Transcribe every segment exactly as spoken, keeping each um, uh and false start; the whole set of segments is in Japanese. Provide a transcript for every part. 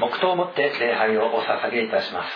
黙祷をもって礼拝をお捧げいたします。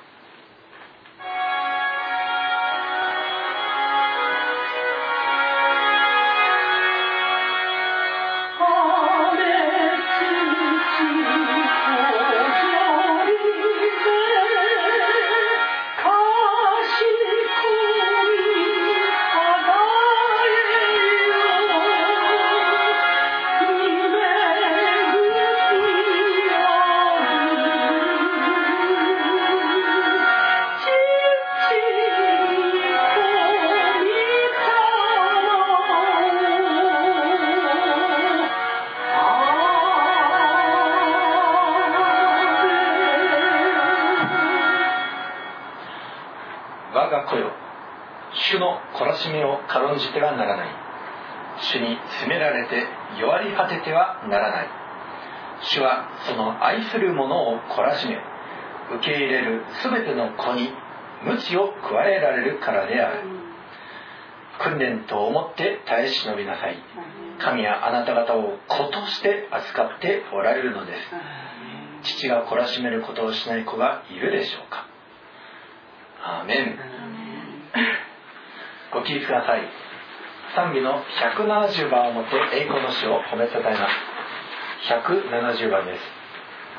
我が子よ、主の懲らしめを軽んじてはならない。主に責められて弱り果ててはならない。主はその愛する者を懲らしめ、受け入れるすべての子に鞭を加えられるからである。訓練と思って耐え忍びなさい。神はあなた方を子として扱っておられるのです。父が懲らしめることをしない子がいるでしょうか。アーメン。ご起立ください。賛美のひゃくななじゅうばんをもって栄光の主を褒めたたえます。ひゃくななじゅうばんです。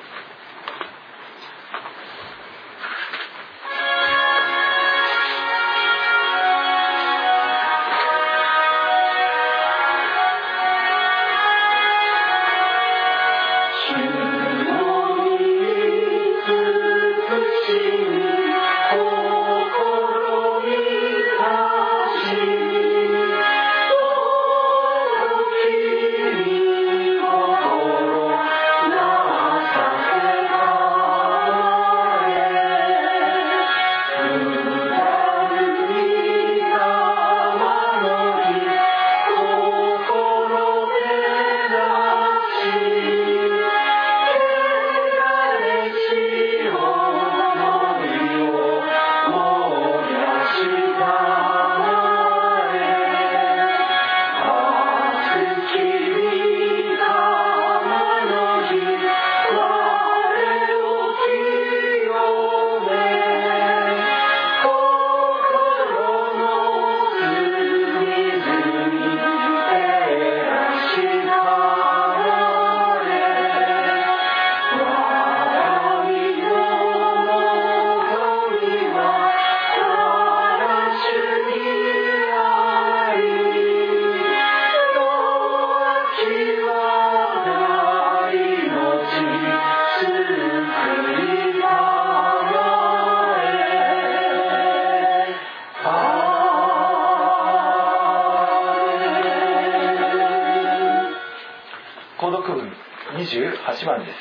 にじゅうはちばんです。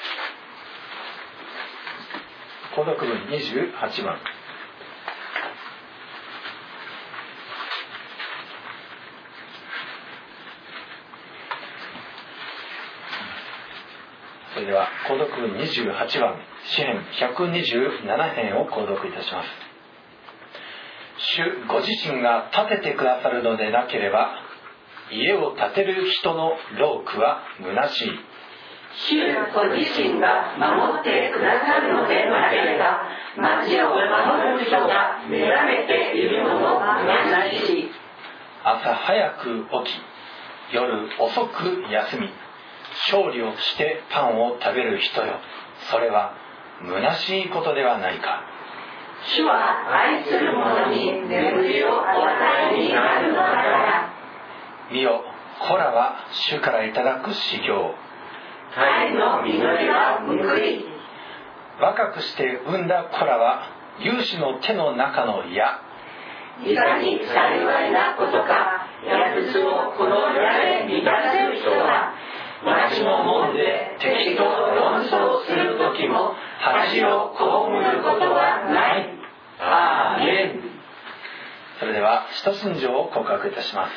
購読文にじゅうはちばん。それでは購読文にじゅうはちばん、詩編ひゃくにじゅうなな編を購読いたします。主ご自身が建ててくださるのでなければ、家を建てる人の労苦は虚しい。 主ご自身が守ってくださるのでなければ、町を守る人が目覚めているのも虚しい。 朝早く起き、夜遅く休み、勝利をしてパンを食べる人よ、それは虚しいことではないか。 主は愛する者に眠りをお与えになるのだから。 見よ、子らは主からいただく修行。 彼の実りは報い。 若くして産んだ子らは勇士の手の中の矢。 いかに幸いなことか、矢筒をこの矢で満たせる人は、町の門で敵と論争するときも恥を被ることはない。アーメン。 それでは使徒信条を告白いたします。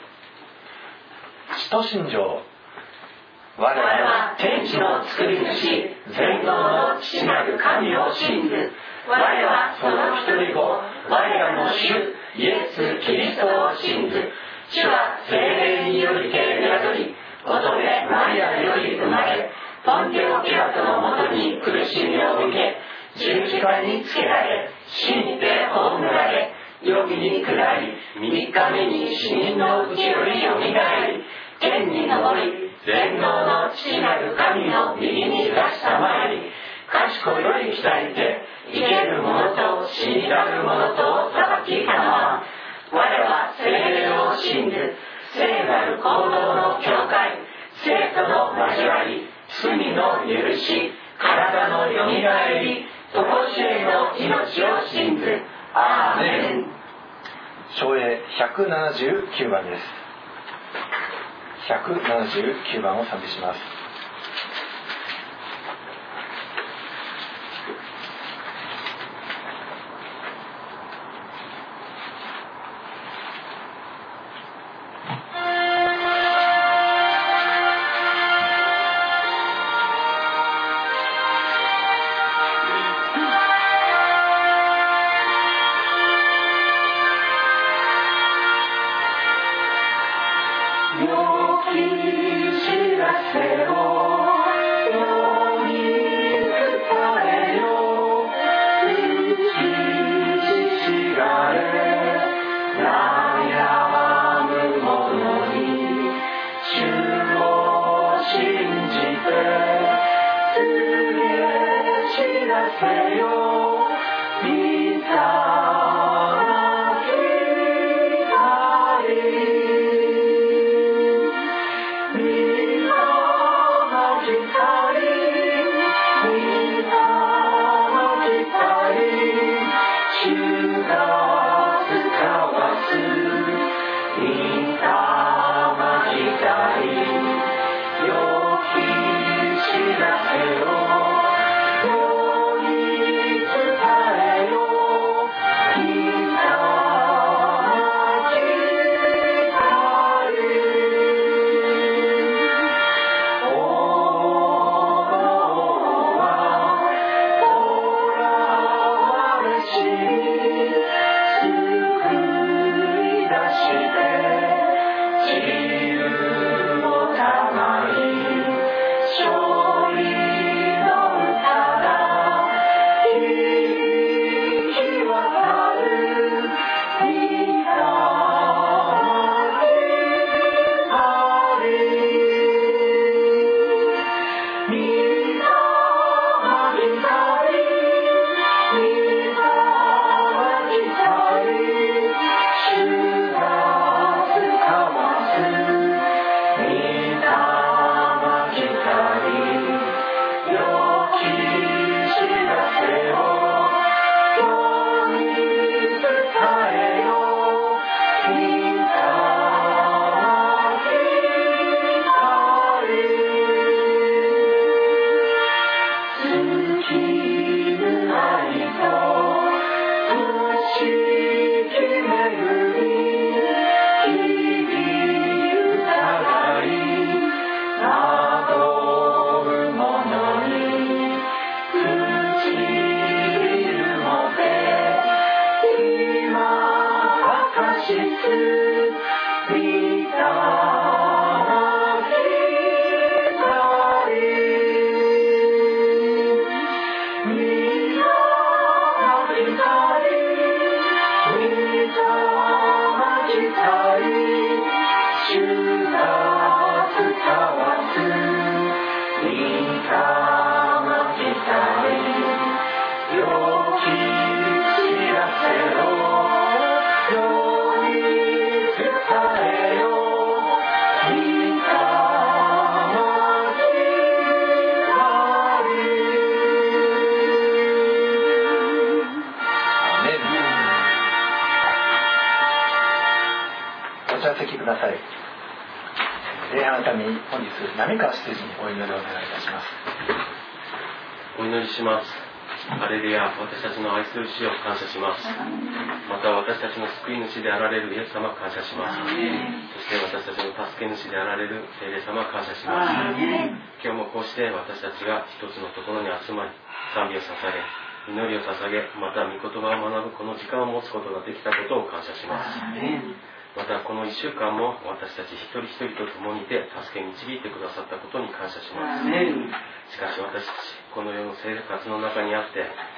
使徒信条。 我々は天地の作り主、全能の父なる神を信ず。我はその一人子、我らの主イエス・キリストを信ず。主は聖霊によりて宿り、乙女マリアより生まれ、ポンテオピラトのもとに苦し十字架につけられ、死にて葬られ、黄泉に下り、三日目に死人のうちよりよみがえり、天に昇り、全能の父なる神の右に出したまえり、賢より鍛えて、生ける者と死にたる者とを裁きたまわ。我は聖霊を信ず、聖なる行動の教会、生徒の交わり、罪の許し、体のよみがえり、とこしえの命を信ず。アーメン。 唱詠ひゃくななじゅうきゅうばんです。ひゃくななじゅうきゅうばんを賛美します。 波川執事にお祈りをお願いいたします。 お祈りします。ハレルヤ、私たちの愛する主を感謝します。また私たちの救い主であられるイエス様感謝します。そして私たちの助け主であられる聖霊様感謝します。今日もこうして私たちが一つのところに集まり、賛美を捧げ、祈りを捧げ、また御言葉を学ぶこの時間を持つことができたことを感謝します。またこのいっしゅうかんも私たち一人一人と共にいて助け導いてくださったことに感謝します。しかし私たちこの世の生活の中にあって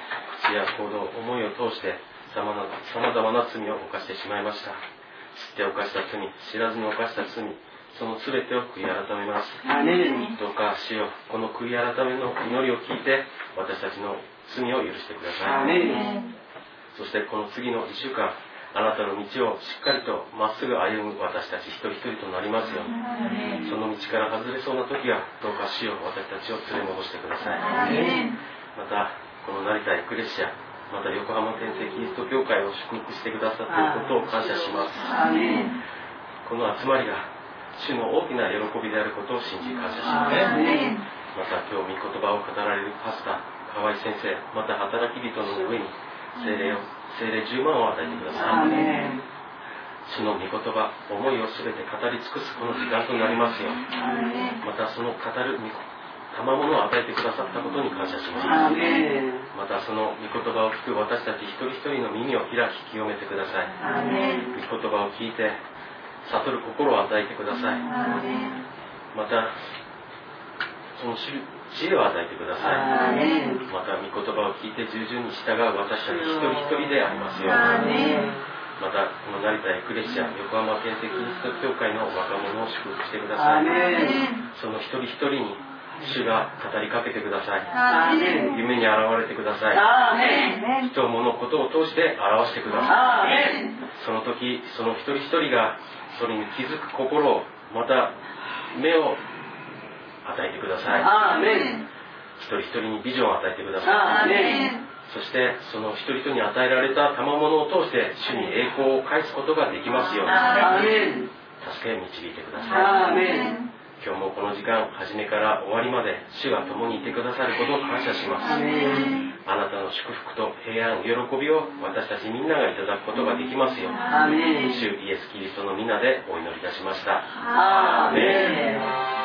口や行動、思いを通してさまざまな罪を犯してしまいました。知って犯した罪、知らずに犯した罪、そのすべてを悔い改めます。どうか主よ、この悔い改めの祈りを聞いて私たちの罪を許してください。そしてこの次のいっしゅうかん、あなたの道をしっかりとまっすぐ歩む私たち一人一人となりますように、その道から外れそうな時はどうか主よ、私たちを連れ戻してください。またこの成田エクレシア、また横浜天聖キリスト教会を祝福してくださっていることを感謝します。この集まりが主の大きな喜びであることを信じ感謝します。また今日御言葉を語られるパスタ河合先生、また働き人の上に聖霊を聖霊じゅうまんを与えてください。主の御言葉、思いをすべて語り尽くすこの時間となりますよ。またその語る賜物を与えてくださったことに感謝します。またその御言葉を聞く私たち一人一人の耳を開き清めてください。御言葉を聞いて悟る心を与えてください。またその知恵を与えてください。また御言葉を聞いて従順に従う私たち一人一人でありますように。またこの成田エクレシア横浜天聖キリスト教会の若者を祝福してください。その一人一人に主が語りかけてください。夢に現れてください。人物事を通して表してください。その時その一人一人がそれに気づく心を、また目を与えてください。一人一人にビジョンを与えてください。そしてその一人一人に与えられた賜物を通して主に栄光を返すことができますように助け導いてください。今日もこの時間、初めから終わりまで主が共にいてくださることを感謝します。あなたの祝福と平安、喜びを私たちみんながいただくことができますように、主イエス・キリストの皆でお祈りいたしました。アーメン。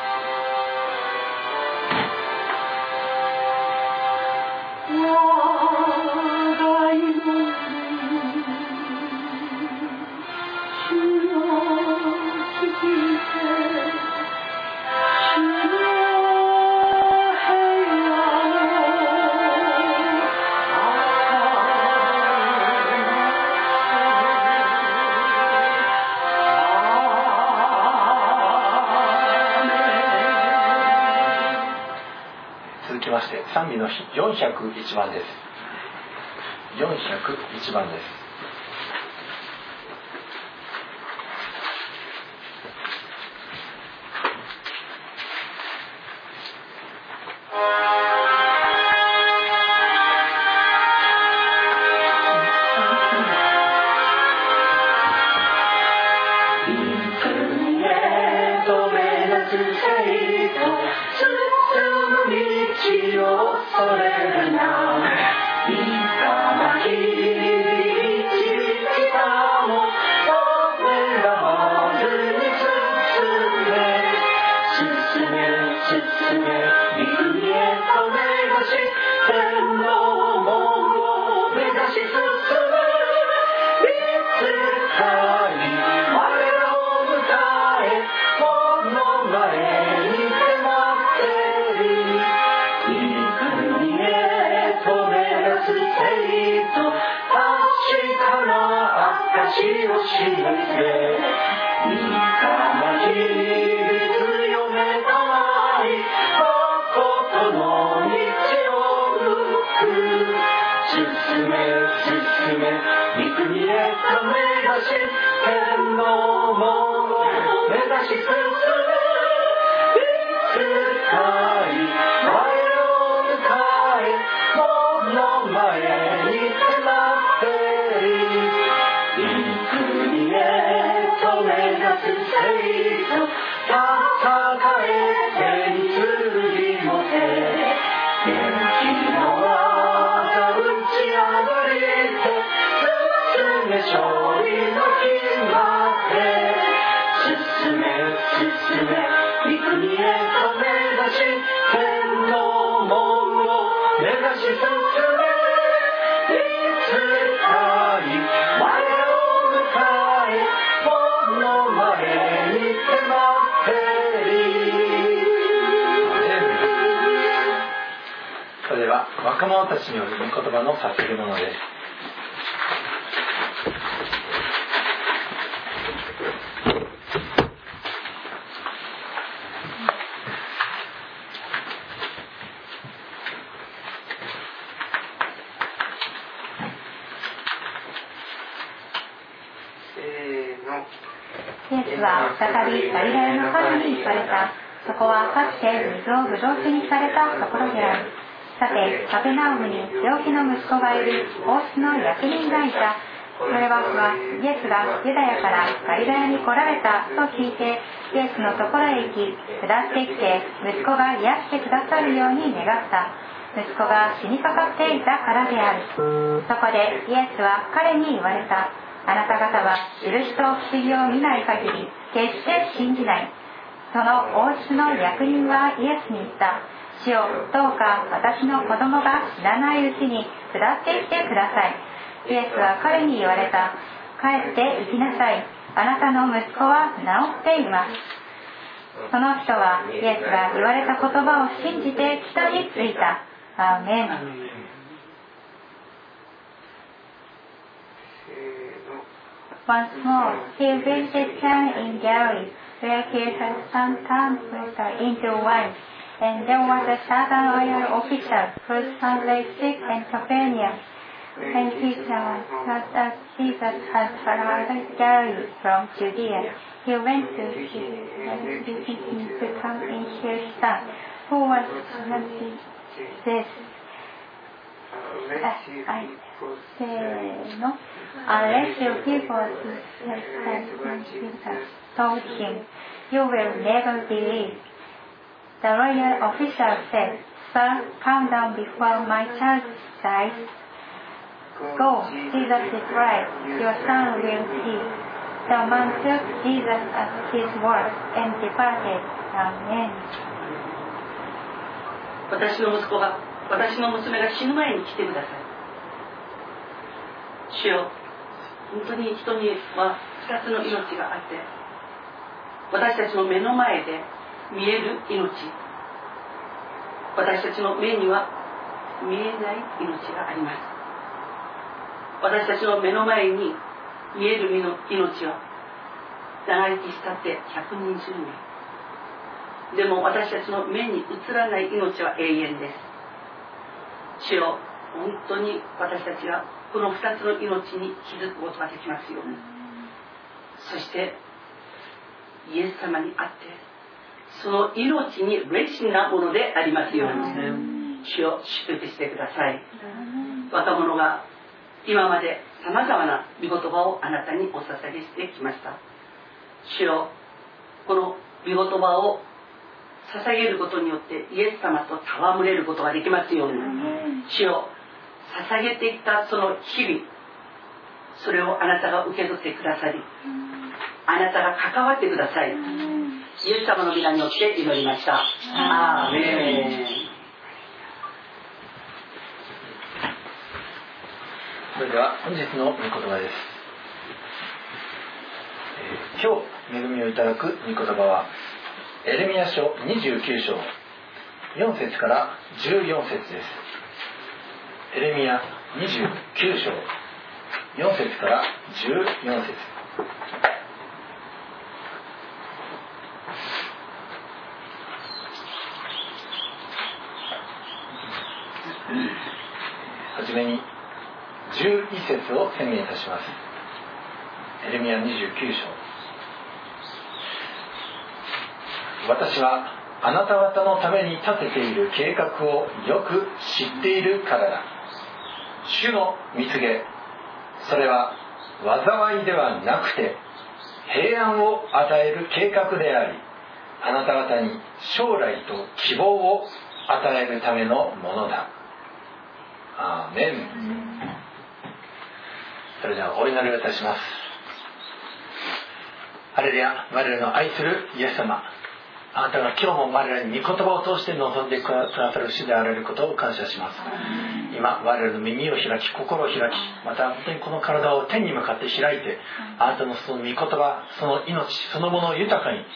賛美のよんひゃくいちばんです。よんひゃくいちばんです。 若者たちによる御言葉の捧げ物です。 イエスは再びガリラヤの川に行かれた。そこはかつて水をぶどう酒にされたところである。さて、カペナウムに病気の息子がいる王室の役人がいた。それはイエスがユダヤからガリラヤに来られたと聞いて、イエスのところへ行き、下ってきて息子が癒してくださるように願った。息子が死にかかっていたからである。そこでイエスは彼に言われた。あなた方は印と不思議を見ない限り決して信じない。その王室の役人はイエスに言った。主よ、どうか私の子供が死なないうちに下ってきてください。イエスは彼に言われた。帰って行きなさい。あなたの息子は治っています。その人はイエスが言われた言葉を信じて人についた。アーメン。Once more, he visited town in Galilee, where he had some time water into wine. And there was a certain royal officer whose son lay sick in Capernaum. And he heard that Jesus had arrived Galilee from Judea. He went to him and begged him to come and heal his son, who was this. I say no. Unless you people told him, you will never believe. The royal officer said, Sir, come down before my child dies. Go, Jesus is right, your son will live. The man took Jesus at his word and departed. Amen. 私の息子が、私の娘が死ぬ前に来てください。主よ、本当に人には二つの命があって、私たちの目の前で見える命、私たちの目には見えない命があります。私たちの目の前に見える命は長生きしたってひゃくにじゅうねん。でも私たちの目に映らない命は永遠です。主よ、本当に私たちがこの二つの命に気づくことができますように。そしてイエス様にあって、その命に熱心なものでありますように、主を祝福してください。若者が今までさまざまな御言葉をあなたにお捧げしてきました。主よ、この御言葉を捧げることによってイエス様と戯れることができますように、主よ、捧げていったその日々、それをあなたが受け取ってくださり、あなたが関わってください。イエス様の皆によって祈りました。アーメン。 それでは本日の御言葉です。えー、今日恵みをいただく御言葉はエレミヤ書にじゅうきゅう章よん節からじゅうよん節です。エレミヤにじゅうきゅう章よん節からじゅうよん節。はじめにじゅういち節を宣言いたします。エレミヤにじゅうきゅう章。私はあなた方のために立てている計画をよく知っているからだ。主の御告げ、それは災いではなくて平安を与える計画であり、あなた方に将来と希望を与えるためのものだ。アーメン。それではお祈りをいたします。ハレルヤ、我々の愛するイエス様、あなたが今日も我々に御言葉を通して臨んでくださる主であられることを感謝します。今我々の耳を開き、心を開き、また本当にこの体を天に向かって開いて、あなたのその御言葉、その命そのものを豊かに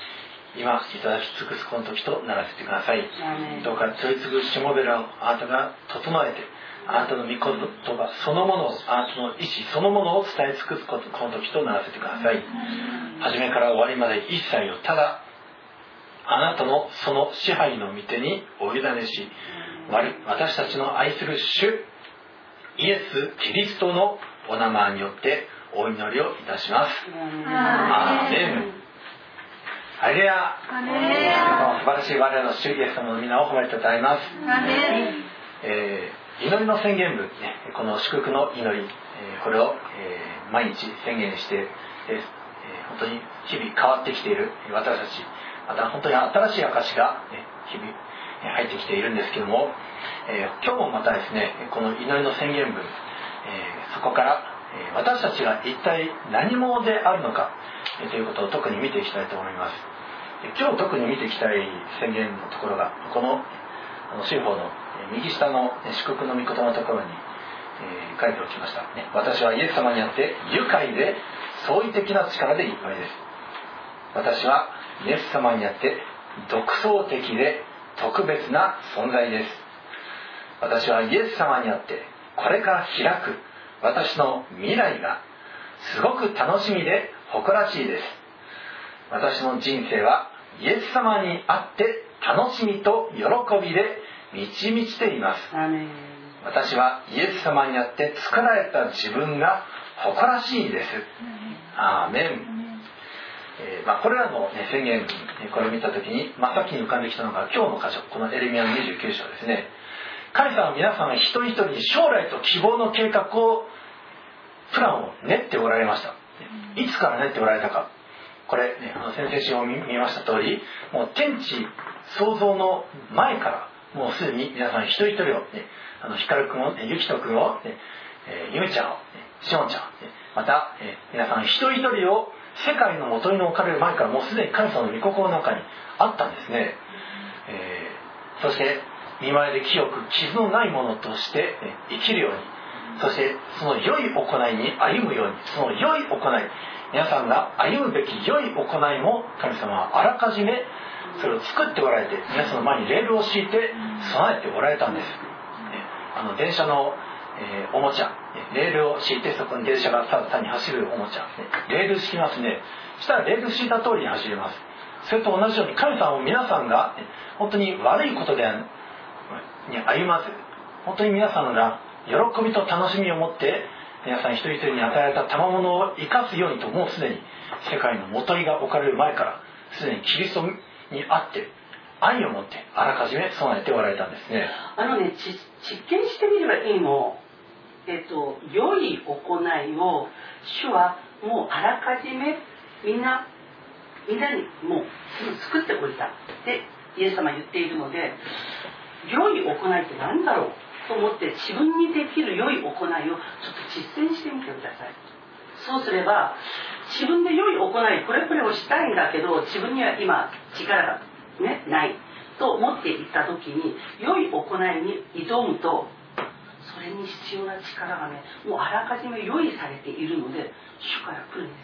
今いただき尽くすこの時とならせてください。どうか取り継ぐしもべらをあなたが整えて、あなたの御言葉そのものを、あなたの意志そのものを伝え尽くすことこの時とならせてください。初めから終わりまで一切をただあなたのその支配の御手にお委ねし、私たちの愛する主イエス・キリストのお名前によってお祈りをいたします。アーメン。ハレルヤ。素晴らしい我らの主イエス様の皆を褒めてたたえます。えー、祈りの宣言文、ね、この祝福の祈り、えー、これを、えー、毎日宣言して、えー、本当に日々変わってきている私たち、また本当に新しい証が、ね、日々入ってきているんですけども、えー、今日もまたですね、この祈りの宣言文、えー、そこから、えー、私たちが一体何者であるのか、えー、ということを特に見ていきたいと思います。えー、今日特に見ていきたい宣言のところがこの新法の右下の祝福の御言葉のところに、えー、書いておきました、ね、私はイエス様にあって愉快で創意的な力でいっぱいです。私はイエス様にあって独創的で特別な存在です。私はイエス様にあってこれから開く私の未来がすごく楽しみで誇らしいです。私の人生はイエス様にあって楽しみと喜びで満ち満ちています。私はイエス様にあって作られた自分が誇らしいです。アーメン。えーまあ、これらの、ね、宣言、これを見たときに真っ先に浮かんできたのが今日の箇所、このエレミヤのにじゅうきゅう章ですね。神様は皆さんが一人一人に将来と希望の計画をプランを練っておられました。いつから練っておられたか、これ、ね、あの先々週を 見, 見ました通り、もう天地創造の前からもうすでに皆さん一人一人を、ね、あの光君を、ね、ゆきと君を、ねえー、ゆめちゃんを、ね、しおんちゃん、ね、また、えー、皆さん一人一人を世界の元に置かれる前からもうすでに神様の御心の中にあったんですね。えー、そして見舞いで清く傷のないものとして、ね、生きるように、そしてその良い行いに歩むように、その良い行い、皆さんが歩むべき良い行いも神様はあらかじめそれを作っておられて、皆さんの前にレールを敷いて備えておられたんです。あの電車の、えー、おもちゃ、レールを敷いてそこに電車がただ単に走るおもちゃ、レール敷きますね。そしたらレール敷いた通りに走れます。それと同じように神様も皆さんが本当に悪いことでに歩まず、本当に皆さんが喜びと楽しみを持って皆さん一人一人に与えられた賜物を生かすようにと、もうすでに世界の元井が置かれる前からすでにキリストにあって愛を持ってあらかじめ備えておられたんですね。 あのね、実験してみればいいの。えっと、良い行いを主はもうあらかじめみんなみんなにもう作っておいたってイエス様は言っているので、良い行いって何だろうと思って自分にできる良い行いをちょっと実践してみてください。そうすれば自分で良い行いこれこれをしたいんだけど自分には今力が、ね、ないと思っていった時に良い行いに挑むとそれに必要な力がねもうあらかじめ用意されているので主から来るんです。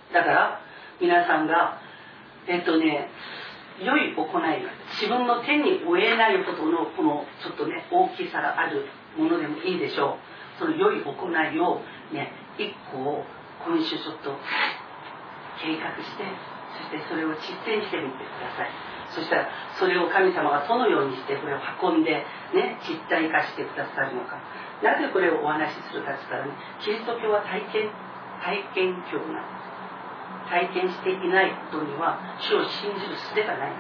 だから皆さんがえっとね良い行い、自分の手に負えないほどのこのちょっとね大きさがあるものでもいいでしょう。その良い行いをね一個を今週ちょっと計画して、そしてそれを実践してみてください。そしたらそれを神様がどのようにしてこれを運んでね実体化してくださるのか。なぜこれをお話しするかというとね、キリスト教は体験体験教なんです。体験していないことには主を信じる術がないんです、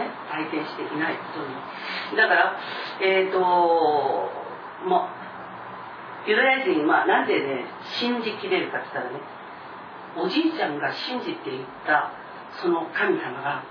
ね、体験していないことにだからえっ、ー、ともうユダヤ人はなんでね信じきれるかって言ったらね、おじいちゃんが信じていったその神様が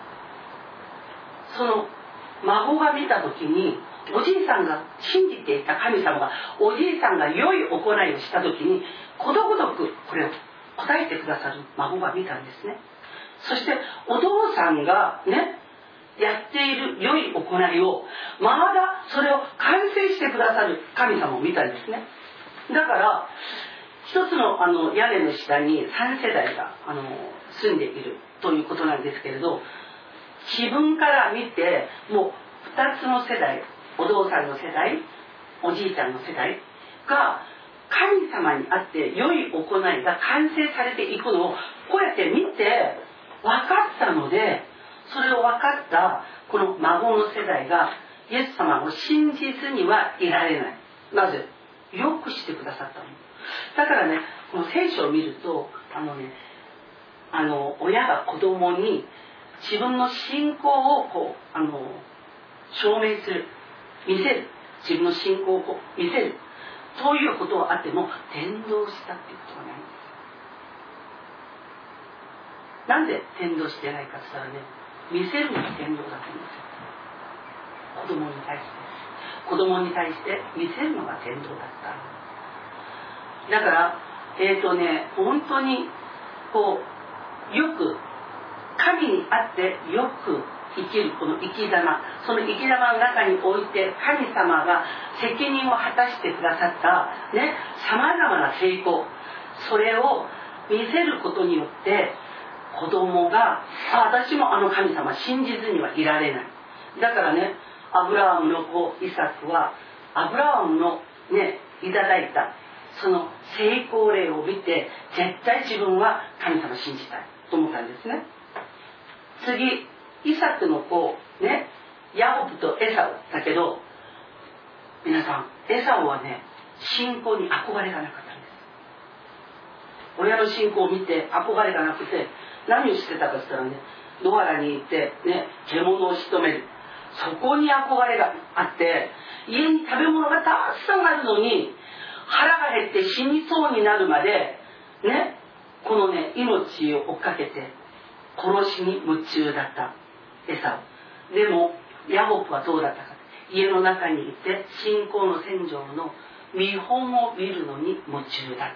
その孫が見た時におじいさんが信じていた神様がおじいさんが良い行いをした時にことごとくこれを答えてくださる孫が見たんですね。そしてお父さんがねやっている良い行いをまだそれを完成してくださる神様を見たんですね。だから一つのあの屋根の下にさん世代があの住んでいるということなんですけれど、自分から見てもうふたつの世代、お父さんの世代、おじいちゃんの世代が神様にあって良い行いが完成されていくのをこうやって見て分かったので、それを分かったこの孫の世代がイエス様を信じずにはいられない。なぜ？よくしてくださったの。だからね、この聖書を見ると、あのね、あの親が子供に自分の信仰をこうあの証明する、見せる、自分の信仰をこう見せる、そういうことはあっても伝道したっていうことがないんです。なんで伝道してないかって言ったらね、見せるのが伝道だと思うんですよ。子供に対して子供に対して見せるのが伝道だった。だからえっとね本当にこうよく神にあってよく生きるこの生き様、その生き様の中において神様が責任を果たしてくださったね、さまざまな成功、それを見せることによって子供があ私もあの神様信じずにはいられない。だからね、アブラハムの子イサクはアブラハムのねいただいたその成功例を見て絶対自分は神様信じたいと思ったんですね。次イサクの子ね、ヤコブとエサウだけど、皆さんエサウはね信仰に憧れがなかったんです。親の信仰を見て憧れがなくて何をしてたかって言ったらね、野原に行ってね獣を仕留める、そこに憧れがあって、家に食べ物がたくさんあるのに腹が減って死にそうになるまでね、このね命を追っかけて殺しに夢中だったエサウ。でもヤコブはどうだったか、家の中にいて信仰の戦場の見本を見るのに夢中だった。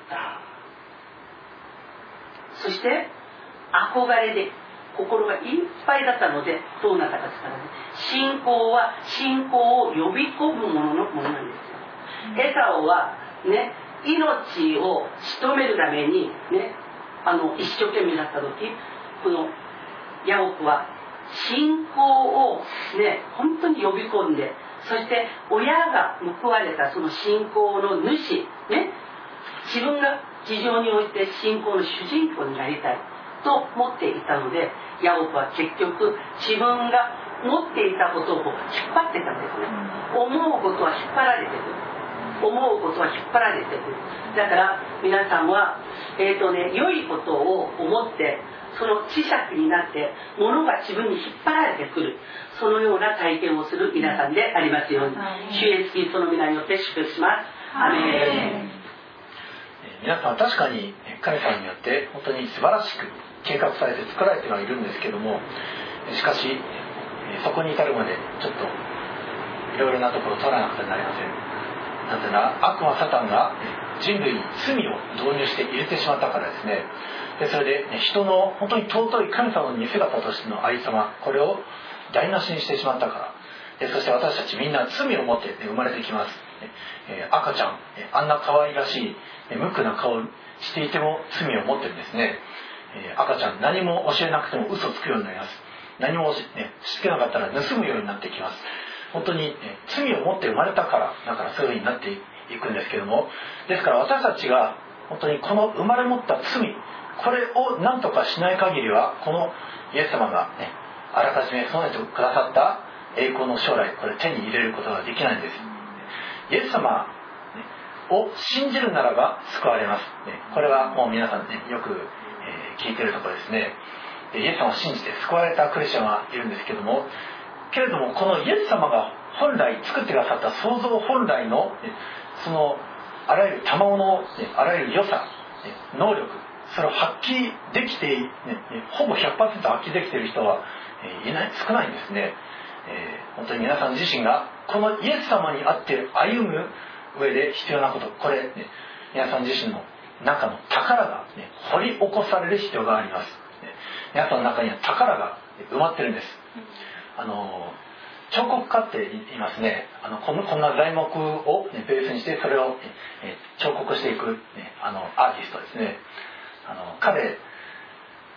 そして憧れで心がいっぱいだったのでどうなったかですからね、信仰は信仰を呼び込むもののものなんですよ。エサウはね命を仕留めるためにねあの一生懸命だった時、このヤコブは信仰をね本当に呼び込んで、そして親が報われたその信仰の主ね、自分が事情において信仰の主人公になりたいと思っていたので、ヤコブは結局自分が持っていたことを引っ張ってたんですね。思うことは引っ張られてくる、思うことは引っ張られてくる。だから皆さんはえっとね良いことを思ってその磁石になって物が自分に引っ張られてくる、そのような体験をする皆さんでありますように、主イエスキリストの皆によって祝福します。アメン。 皆さん確かに神様によって本当に素晴らしく計画されて作られてはいるんですけども、しかしそこに至るまでちょっといろいろなところを取らなくてはなりません。なぜなら悪魔サタンが人類に罪を導入して入れてしまったからですね。でそれで人の本当に尊い神様の似姿としてのありさま、これを台無しにしてしまったから。でそして私たちみんな罪を持って生まれてきます。えー、赤ちゃん、あんな可愛らしい無垢な顔をしていても罪を持ってるんですね。えー、赤ちゃん何も教えなくても嘘つくようになります。何も、ね、しつけなかったら盗むようになってきます。本当に、ね、罪を持って生まれたからだからそういう風になっていくんですけども、ですから私たちが本当にこの生まれ持った罪、これを何とかしない限りはこのイエス様が、ね、あらかじめ備えてくださった栄光の将来、これ手に入れることができないんです。イエス様を信じるならば救われます。これはもう皆さん、ね、よく聞いているところですね。イエス様を信じて救われたクリスチャンはいるんですけども、けれどもこのイエス様が本来作ってくださった創造本来のそのあらゆる賜物、あらゆる良さ、能力、それを発揮できて、ね、ほぼ ひゃくパーセント 発揮できている人はいない、少ないんですね。えー、本当に皆さん自身がこのイエス様にあって歩む上で必要なこと、これ、ね、皆さん自身の中の宝が、ね、掘り起こされる必要があります。皆さんの中には宝が埋まってるんです。あの彫刻家って言いますね。あの こ, のこんな材木を、ね、ベースにしてそれを、ね、彫刻していく、ね、あのアーティストですね。あの 彼,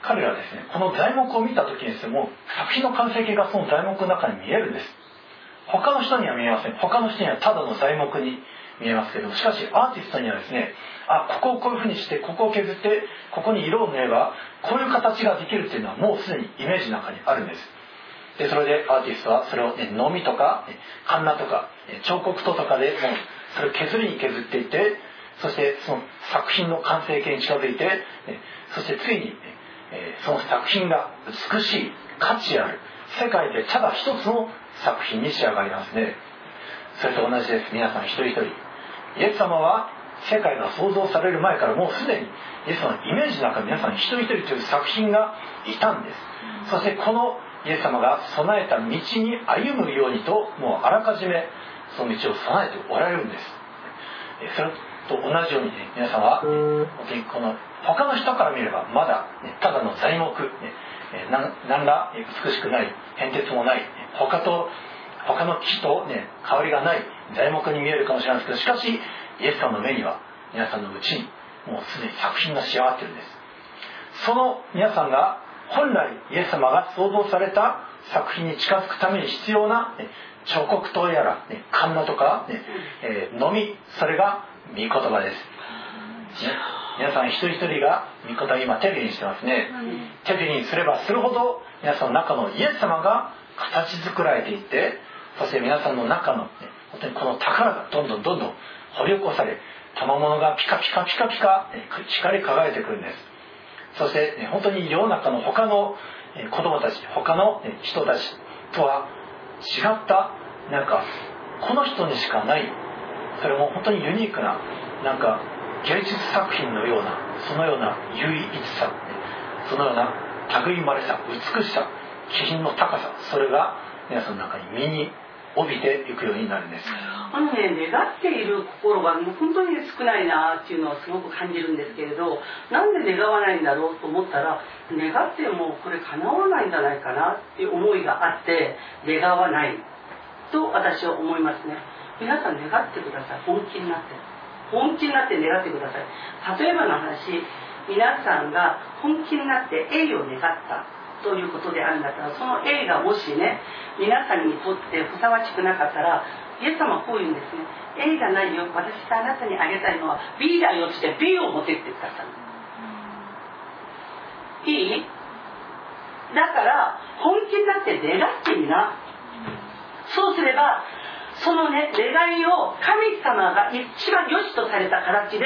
彼らはですね、この材木を見た時にですね、もう作品の完成形がその材木の中に見えるんです。他の人には見えません。他の人にはただの材木に見えますけども、しかしアーティストにはですね、あ、ここをこういうふうにして、ここを削って、ここに色を塗ればこういう形ができるっていうのはもうすでにイメージの中にあるんです。で、それでアーティストはそれを、ね、のみとかカンナとか彫刻刀とかでもうそれを削りに削っていって、そしてその作品の完成形に近づいて、そしてついにその作品が美しい、価値ある、世界でただ一つの作品に仕上がりますね。それと同じです。皆さん一人一人、イエス様は世界が創造される前からもうすでにイエス様のイメージの中に皆さん一人一人という作品がいたんです。そしてこのイエス様が備えた道に歩むようにと、もうあらかじめその道を備えておられるんです。それと同じように、ね、皆さんは、ね、この他の人から見ればまだ、ね、ただの材木、ね、何ら美しくない、変哲もない、他と他の木と、ね、香りがない材木に見えるかもしれないですけど、しかしイエス様の目には皆さんのうちにもうすでに作品が仕上がっているんです。その皆さんが本来イエス様が創造された作品に近づくために必要な、ね、彫刻刀やら、ね、カンナとか、ねえー、のみ、それが御言葉です、ね、皆さん一人一人が御言葉を今手振りにしてますね。手振りにすればするほど皆さんの中のイエス様が形作られていって、そして皆さんの中の、ね、本当にこの宝がどんどんどんどん掘り起こされ、賜物がピカピカピカピカ光り輝いてくるんです。そして、ね、本当に世の中の他の子供たち、他の人たちとは違った、なんかこの人にしかない、それも本当にユニークな、なんか芸術作品のような、そのような唯一さ、そのような類まれさ、美しさ、気品の高さ、それが皆さんの中に身に帯びていくようになるんです。 あのね、願っている心がもう本当に少ないなっていうのはすごく感じるんですけれど、なんで願わないんだろうと思ったら、願ってもこれ叶わないんじゃないかなっていう思いがあって願わないと私は思いますね。皆さん願ってください。本気になって本気になって願ってください。例えばの話、皆さんが本気になって栄を願ったということであるんだったら、その A がもしね、皆さんにとってふさわしくなかったら、イエス様はこう言うんですね。 A がないよ、私があなたにあげたいのは B だよって B を持ってってください。いい？だから本気になって願ってみな。そうすればそのね、願いを神様が一番良しとされた形で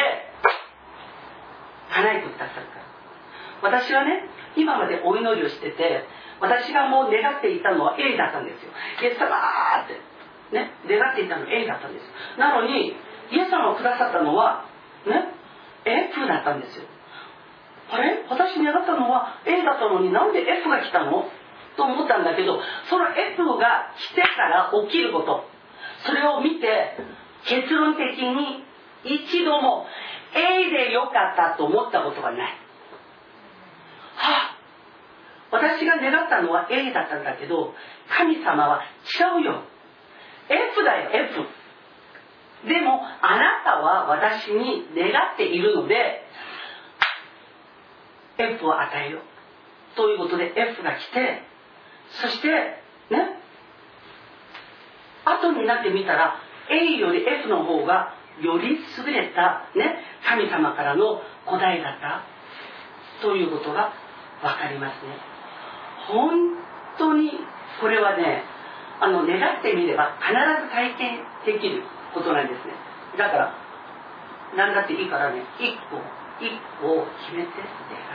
叶えてくださるから。私はね、今までお祈りをしてて、私がもう願っていたのは A だったんですよ。イエス様ってね、願っていたのは A だったんです。なのにイエス様をくださったのはね、F だったんですよ。あれ、私願ったのは A だったのになんで F が来たのと思ったんだけど、その F が来てから起きること、それを見て結論的に一度も A でよかったと思ったことがない。はあ、私が願ったのは A だったんだけど、神様は違うよ、 F だよ F。 でもあなたは私に願っているので F を与えようということで F が来て、そしてね、後になってみたら A より F の方がより優れた、ね、神様からの答えだったということが分かりますね。本当にこれはね、あの願ってみれば必ず体験できることなんですね。だから何だっていいからね、一個一個を決めて願って、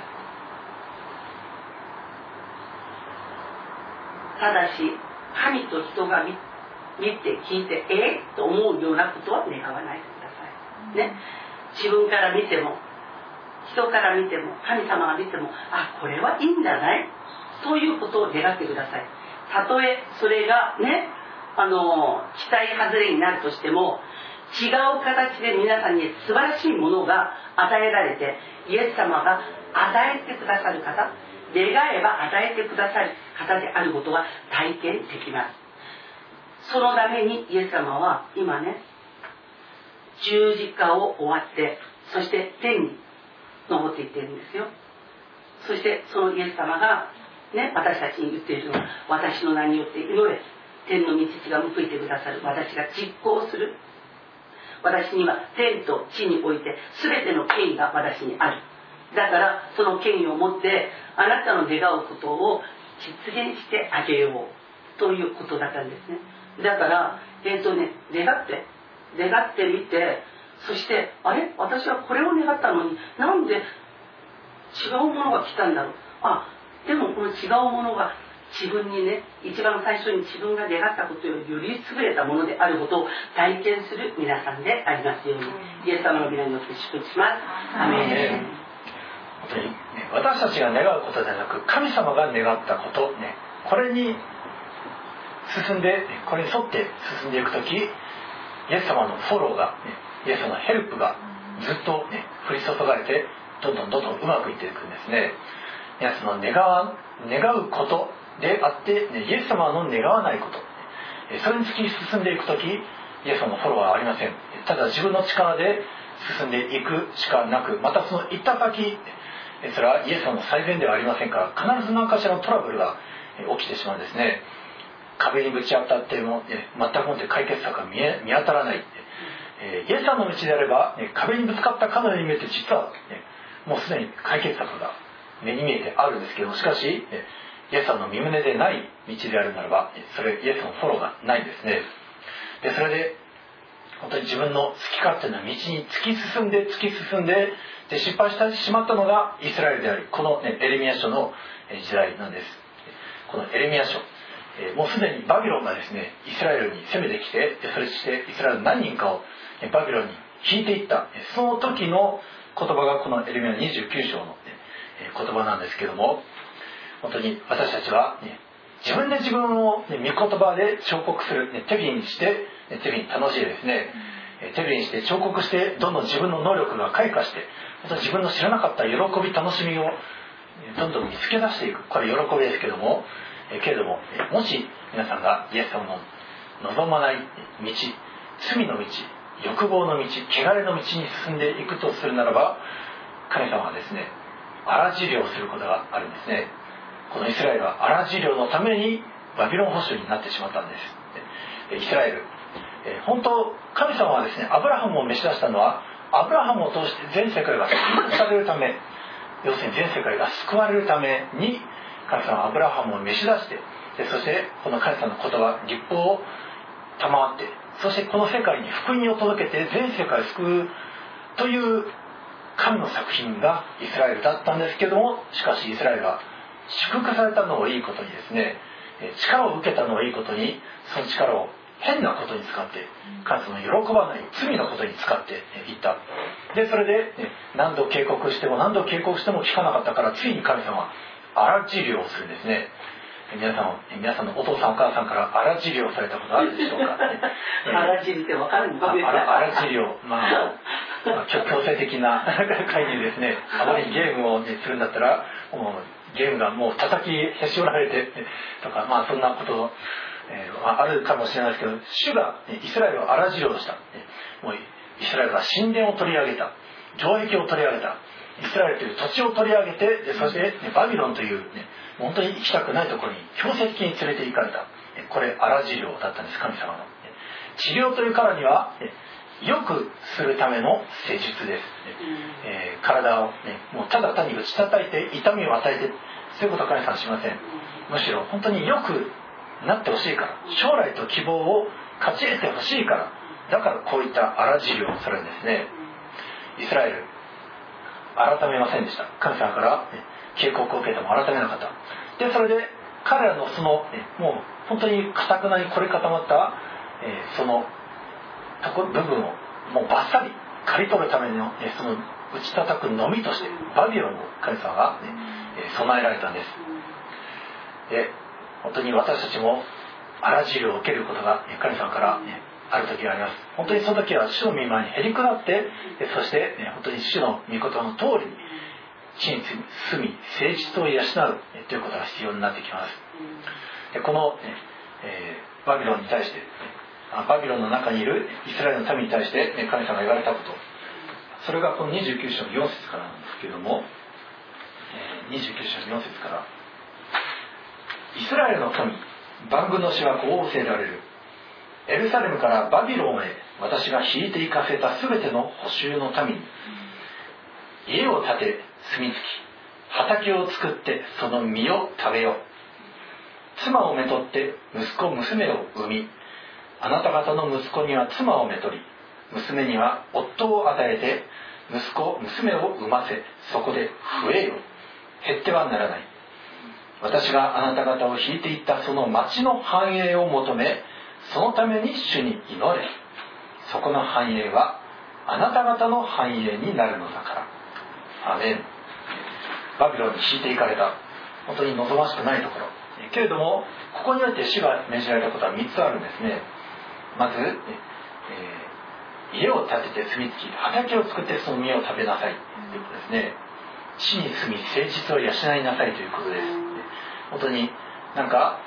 ただし神と人が 見, 見て聞いてえー、と思うようなことは願わないでください、ね、自分から見ても人から見ても神様が見ても、あ、これはいいんじゃないということを願ってください。たとえそれがね、あの期待外れになるとしても、違う形で皆さんに素晴らしいものが与えられて、イエス様が与えてくださる方、願えば与えてくださる方であることが体験できます。そのためにイエス様は今ね、十字架を終わって、そして天に昇っていっているんですよ。 そしてそのイエス様が、ね、私たちに言っているのは、私の名によって祈れ、天の御父が報いてくださる、私が実行する。私には天と地において全ての権威が私にある。だからその権威を持ってあなたの願うことを実現してあげようということだったんですね。だからえっとね願って願ってみて、そしてあれ私はこれを願ったのになんで違うものが来たんだろう。あ、でもこの違うものが自分にね、一番最初に自分が願ったことよりより優れたものであることを体験する皆さんでありますように、イエス様の皆によって祝福します。アメン。 本当に、ね、私たちが願うことではなく、神様が願ったこと、ね、これに進んで、これに沿って進んでいくとき、イエス様のフォローが、ね、イエス様のヘルプがずっと、ね、降り注がれて、どんどんどんどんうまくいっていくんですね。皆さんの願わ願うことであって、ね、イエス様の願わないこと、それに突き進んでいくとき、イエス様のフォローはありません。ただ自分の力で進んでいくしかなく、またその行った先、それはイエス様の最善ではありませんから、必ず何かしらのトラブルが起きてしまうんですね。壁にぶち当たっても全くもって解決策が 見, え見当たらない。イエス様の道であれば壁にぶつかったかのように見えて、実はもうすでに解決策が目に見えてあるんですけど、しかしイエス様の身旨でない道であるならば、それイエス様のフォローがないんですね。でそれで本当に自分の好き勝手な道に突き進んで突き進んで、で失敗してしまったのがイスラエルであり、この、ね、エレミヤ書の時代なんです。このエレミヤ書、えー、もうすでにバビロンがですねイスラエルに攻めてきて、それしてイスラエル何人かをバビロンに引いていった、その時の言葉がこのエレミヤにじゅうきゅう章の、ね、言葉なんですけども、本当に私たちは、ね、自分で自分を、ね、御言葉で彫刻する、ね、手火にして、ね、手火に楽しいですね、うん、手火にして彫刻して、どんどん自分の能力が開花して、本当に自分の知らなかった喜び楽しみをどんどん見つけ出していく、これ喜びですけども、えけれども、もし皆さんがイエス様の望まない道、罪の道、欲望の道、汚れの道に進んでいくとするならば、神様はですね荒治療をすることがあるんですね。このイスラエルは荒治療のためにバビロン捕囚になってしまったんです。イスラエル、え本当神様はですねアブラハムを召し出したのは、アブラハムを通して全世界が救われるため、要するに全世界が救われるために神様はアブラハムを召し出して、でそしてこの神様の言葉、律法を賜って、そしてこの世界に福音を届けて全世界を救うという神の作品がイスラエルだったんですけども、しかしイスラエルは祝福されたのをいいことにですね、力を受けたのをいいことに、その力を変なことに使って、神様の喜ばない罪のことに使っていった。でそれで何度警告しても何度警告しても聞かなかったから、ついに神様は荒治療をするんですね。皆さん皆さんのお父さんお母さんから荒治療されたことあるでしょうか。 荒治療って分かるのか。 荒治療、まあ、まあ、強制的な会にですね、あまりゲームを、ね、するんだったらもうゲームがもう叩きへし折られてとか、まあそんなこと、えー、あるかもしれないですけど、主が、ね、イスラエルを荒治療した。もうイスラエルが神殿を取り上げた、城壁を取り上げた、イスラエルという土地を取り上げて、でそして、ね、バビロンという、ね、本当に行きたくないところに強制的に連れて行かれた。これ荒治療だったんです。神様の治療というからには良くするための施術です、えー、体を、ね、もうただ単に打ち叩いて痛みを与えて、そういうことは神様はしません。むしろ本当に良くなってほしいから、将来と希望を勝ち得てほしいから、だからこういった荒治療をするんですね。イスラエル改めませんでした。神様から、ね、警告を受けても改めなかった。でそれで彼らのその、ね、もう本当に堅くなに凝り固まった、えー、そのとこ部分をもうバッサリ刈り取るための、ね、その打ち叩くのみとしてバビロンを神様が、ね、備えられたんです。で本当に私たちも荒治療を受けることが神様から、ね、ある時があります。本当にその時は主の御前にへりくだって、そして、ね、本当に主の御言葉の通りに地に住み誠実を養うということが必要になってきます。でこの、ねえー、バビロンに対して、バビロンの中にいるイスラエルの民に対して、ね、神様が言われたこと、それがこのにじゅうきゅう章のよん節からなんですけれども、 にじゅうきゅう章のよん節から、イスラエルの神万軍の主はこう仰せられる。エルサレムからバビロンへ私が引いて行かせたすべての捕囚の民に、家を建て住み着き、畑を作ってその実を食べよう。妻をめとって息子娘を産み、あなた方の息子には妻をめとり、娘には夫を与えて息子娘を産ませ、そこで増えよ、減ってはならない。私があなた方を引いていったその町の繁栄を求め、そのために主に祈れ。そこの繁栄はあなた方の繁栄になるのだから。アメン。バビロンに引いていかれた、本当に望ましくないところけれども、ここにおいて主が命じられたことはみっつあるんですね。まず、えー、家を建てて住み着き、畑を作ってその実を食べなさいということですね。地に住み誠実を養いなさいということです。本当になんか、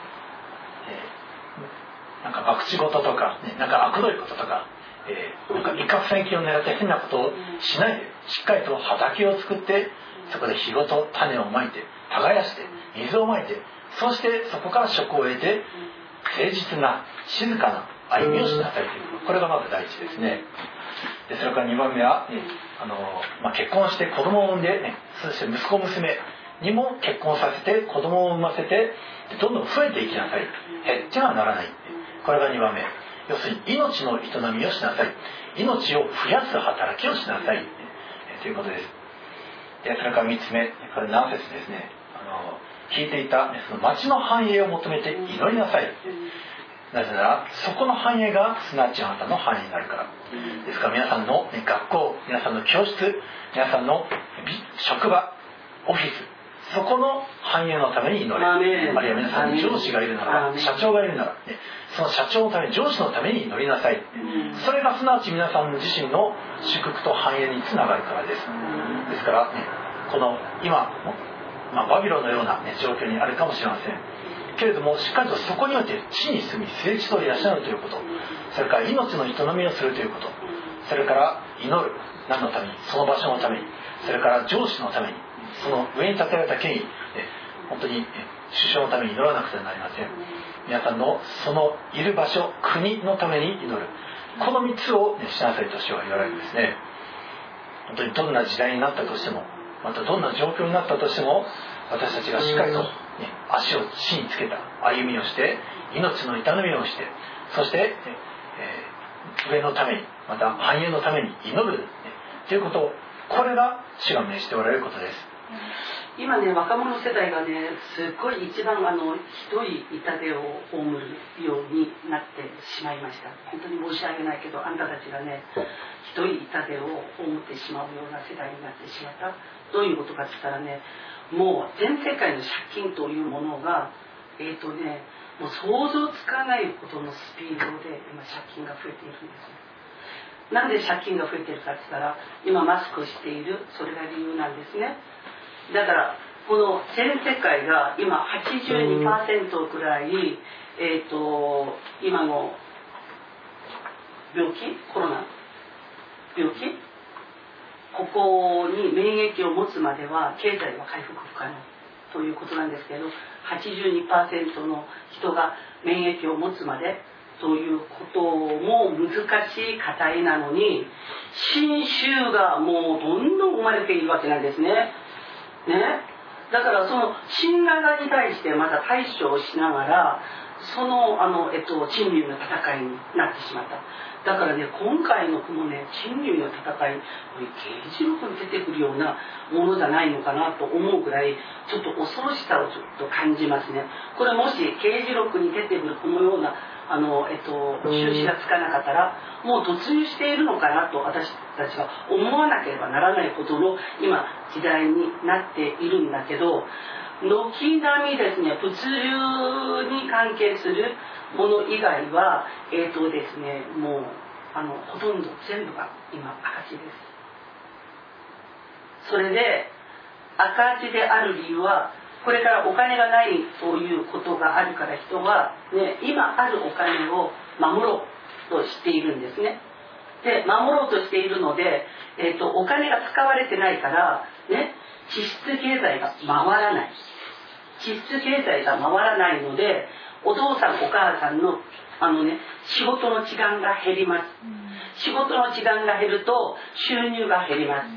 えー、なんか博打事とか、ね、なんか悪どいこととか、えー、なんか一攫千金を狙って変なことをしないで、しっかりと畑を作って、そこで日ごと種をまいて、耕して、水をまいて、そしてそこから職を得て、誠実な静かな歩みをしなさいということ、これがまず第一ですね。でそれからにばんめは、ね、あのまあ、結婚して子供を産んで、ね、そして息子娘にも結婚させて子供を産ませて、どんどん増えていきなさい、減ってはならない、これがにばんめ。要するに命の営みをしなさい、命を増やす働きをしなさいということです。でそれからみっつめ、これ何節ですね。あの聞いていたその町の繁栄を求めて祈りなさい。なぜならそこの繁栄がすなわちあなたの繁栄になるからですから、皆さんの学校、皆さんの教室、皆さんの職場、オフィス、そこの繁栄のために祈れ。あるいは皆さんに上司がいるならば、社長がいるなら、その社長のために、上司のために祈りなさい。それがすなわち皆さん自身の祝福と繁栄につながるからです。ですから、ね、この今、まあ、バビロンのような、ね、状況にあるかもしれませんけれども、しっかりとそこにおいて地に住み誠実を養うということ、それから命の営みをするということ、それから祈る、何のために、その場所のために、それから上司のために、その上に立てられた権威、本当に首相のために祈らなくてはなりません。皆さんのそのいる場所、国のために祈る、このみっつを、ね、しなさいと主は言われるんですね。本当にどんな時代になったとしても、またどんな状況になったとしても、私たちがしっかりと、ね、足を地につけた歩みをして、命の営みをして、そして、えー、上のために、また繁栄のために祈る、ね、ということ、これが主が命じておられることです。 今ね、若者世代がね、すっごい一番あのひどい痛手を被るようになってしまいました。本当に申し訳ないけど、あんたたちがね、ひどい痛手を被ってしまうような世代になってしまった。どういうことかって言ったらね、もう全世界の借金というものが、えっとね、もう想像つかないほどのスピードで今借金が増えているんです。なんで借金が増えているかって言ったら、今マスクをしている、それが理由なんですね。だからこの全世界が今 はちじゅうにパーセント くらい、えー、と今の病気、コロナ病気、ここに免疫を持つまでは経済は回復不可能ということなんですけど、はちじゅうにパーセント の人が免疫を持つまでということも難しい課題なのに、新種がもうどんどん生まれているわけなんですね。ね、だからその新型に対してまた対処をしながら、その、あの、えっと、人類の戦いになってしまった。だからね、今回のこのね、人類の戦い、刑事録に出てくるようなものじゃないのかなと思うぐらい、ちょっと恐ろしさをちょっと感じますね。これもし刑事録に出てくるこのようなあの、えっと、収支がつかなかったら、もう突入しているのかなと私たちは思わなければならないことの今時代になっているんだけど、軒並みですね、物流に関係するもの以外は、えっとですね、もうあのほとんど全部が今赤字です。それで赤字である理由は、これからお金がないということがあるから、人は、ね、今あるお金を守ろうとしているんですね。 で守ろうとしているので、えーと、お金が使われてないからね、地質経済が回らない。地質経済が回らないので、お父さんお母さんのあのね、仕事の時間が減ります。仕事の時間が減ると収入が減ります。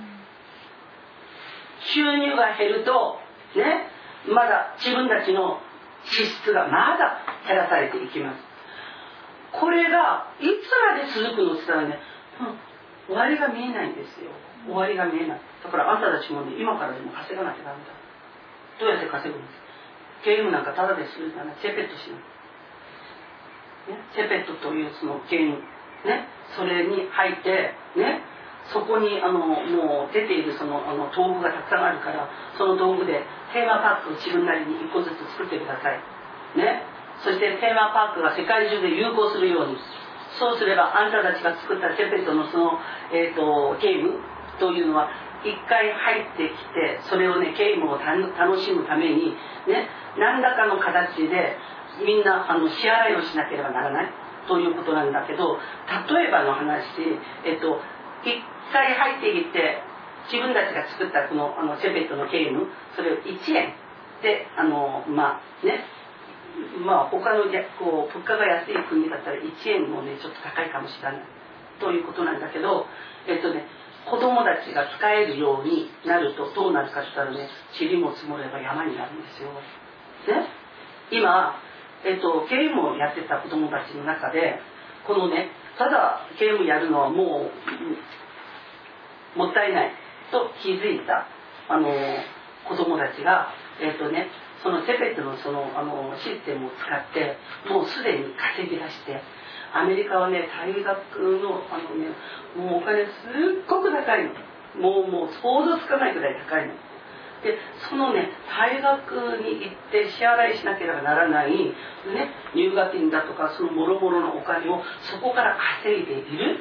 収入が減るとね、まだ自分たちの支出がまだ減らされていきます。これがいつまで続くのって言ったらね、うん、終わりが見えないんですよ。終わりが見えない。だからあんたたちもね、今からでも稼がなきゃダメだ。どうやって稼ぐんですか？ゲームなんかタダでするんじゃない。チェペットしない。ね、チェペットというそのゲーム、ね、それに入って、ね、そこにあのもう出ているそのあの道具がたくさんあるから、その道具でテーマパークを自分なりに一個ずつ作ってください。ね、そしてテーマパークが世界中で流行するように、そうすればあんたたちが作ったチェペットのその、えーと、ゲームというのは一回入ってきて、それをね、ゲームを楽しむために、ね、何らかの形でみんなあの支払いをしなければならないということなんだけど、例えばの話、えっと、一回入ってきて自分たちが作ったこのあのチェペットのゲーム、それをいちえんで、あのまあね、まあ他のこう物価が安い国だったらいちえんもねちょっと高いかもしれないということなんだけど、えっとね、子供たちが使えるようになるとどうなるかって言ったらね、塵も積もれば山になるんですよ。ね、今、えっと、ゲームをやってた子供たちの中で、このね、ただゲームやるのはもうもったいないと気づいたあの子供たちが、えっとね、そのチェペットのそのあのシステムを使ってもうすでに稼ぎ出して、アメリカはね、大学のあのね、もうお金すっごく高いの。もうもう想像つかないくらい高いの。で、そのね、大学に行って支払いしなければならない、ね、入学金だとかそのもろもろのお金をそこから稼いでいる。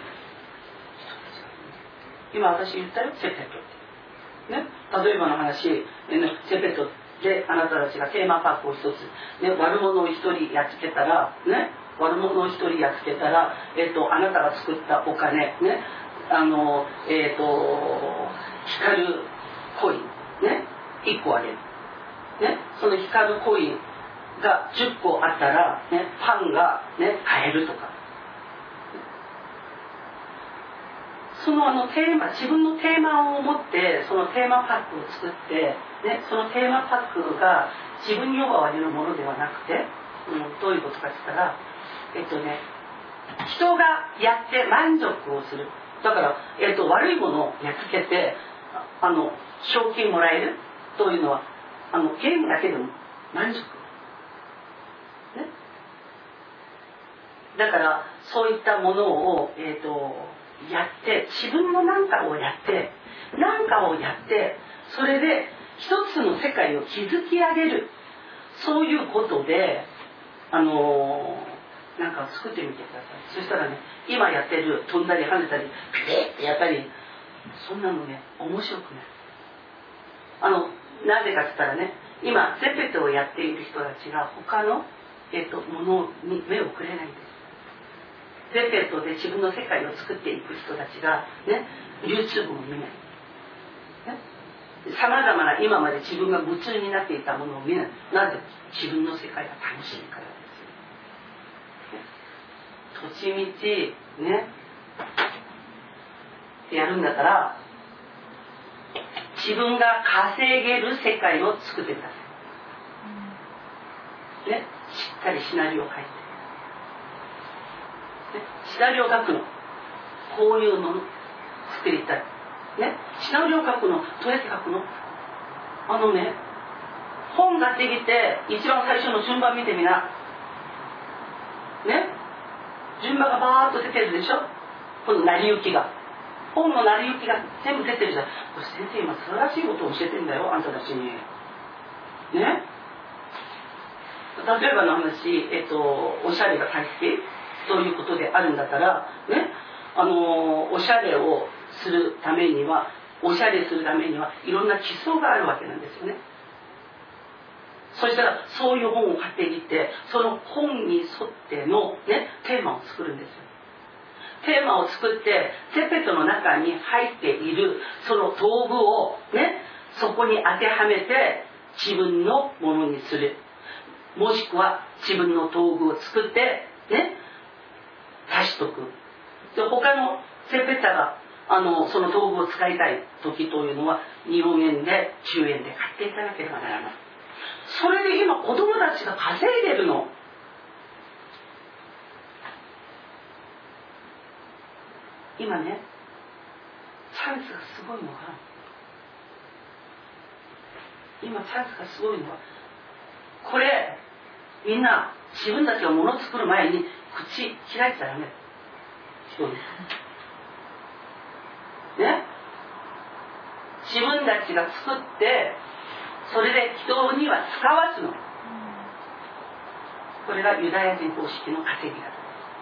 今私言ったよ、チェペットって。ね、例えばの話、チェペットであなたたちがテーマパークを一つ、ね、悪者を一人やっつけたら、ね、悪者を一人やっつけたら、えーと、あなたが作ったお金、ね、あの、えーと、光るコイン、ね、いっこあげる。ね、その光るコインがじゅっこあったら、ね、パンが、ね、買えるとか。そのあのテーマ、自分のテーマを持ってそのテーマパックを作って、ね、そのテーマパックが自分呼ばわりのものではなくて、うん、どういうことかって言ったら、えっとね、人がやって満足をする。だから、えっと、悪いものをやっつけてあの賞金もらえるというのはあのゲームだけでも満足、ね、だからそういったものを、えっとやって、自分の何かをやって何かをやって、それで一つの世界を築き上げる、そういうことであのー、なんか作ってみてください。そしたらね、今やってる飛んだり跳ねたりピピッってやったり、そんなのね面白くない。あのなぜかって言ったらね、今チェペットをやっている人たちが他の、えー、とものに目をくれないんです。ゼペットで自分の世界を作っていく人たちがね、YouTube も見ない、さまざまな今まで自分が夢中になっていたものを見ない。なぜ？自分の世界が楽しいからですよ。土地道ねやるんだから、自分が稼げる世界を作ってください。ね、しっかりシナリオを書いて。シナリオを書くの、こういうのを作りたい、ね、シナリオを書くの、どうやって書くの？あのね、本買ってきて一番最初の順番見てみな、ね、順番がバーッと出てるでしょ。この成り行きが、本の成り行きが全部出てるじゃん。これ先生今素晴らしいことを教えてんだよ、あんたたちにね。例えばの話、えっと、おしゃれが大好きそういうことであるんだからね、あのおしゃれをするためにはおしゃれするためにはいろんな基礎があるわけなんですよね。そしたらそういう本を買ってきて、その本に沿っての、ね、テーマを作るんですよ。 テーマを作ってセペトの中に入っているその道具をね、そこに当てはめて自分のものにする、もしくは自分の道具を作ってね、足しとく。で、他のセペタがあのその道具を使いたい時というのは日本円でじゅうえんで買っていかなければならない。それで今子供たちが稼いでるの。今ね、チャンスがすごいのが今チャンスがすごいのはこれ、みんな自分たちが物を作る前に口開いちゃダメ。人にね、自分たちが作ってそれで人には使わすの。これがユダヤ人方式の稼ぎ方です。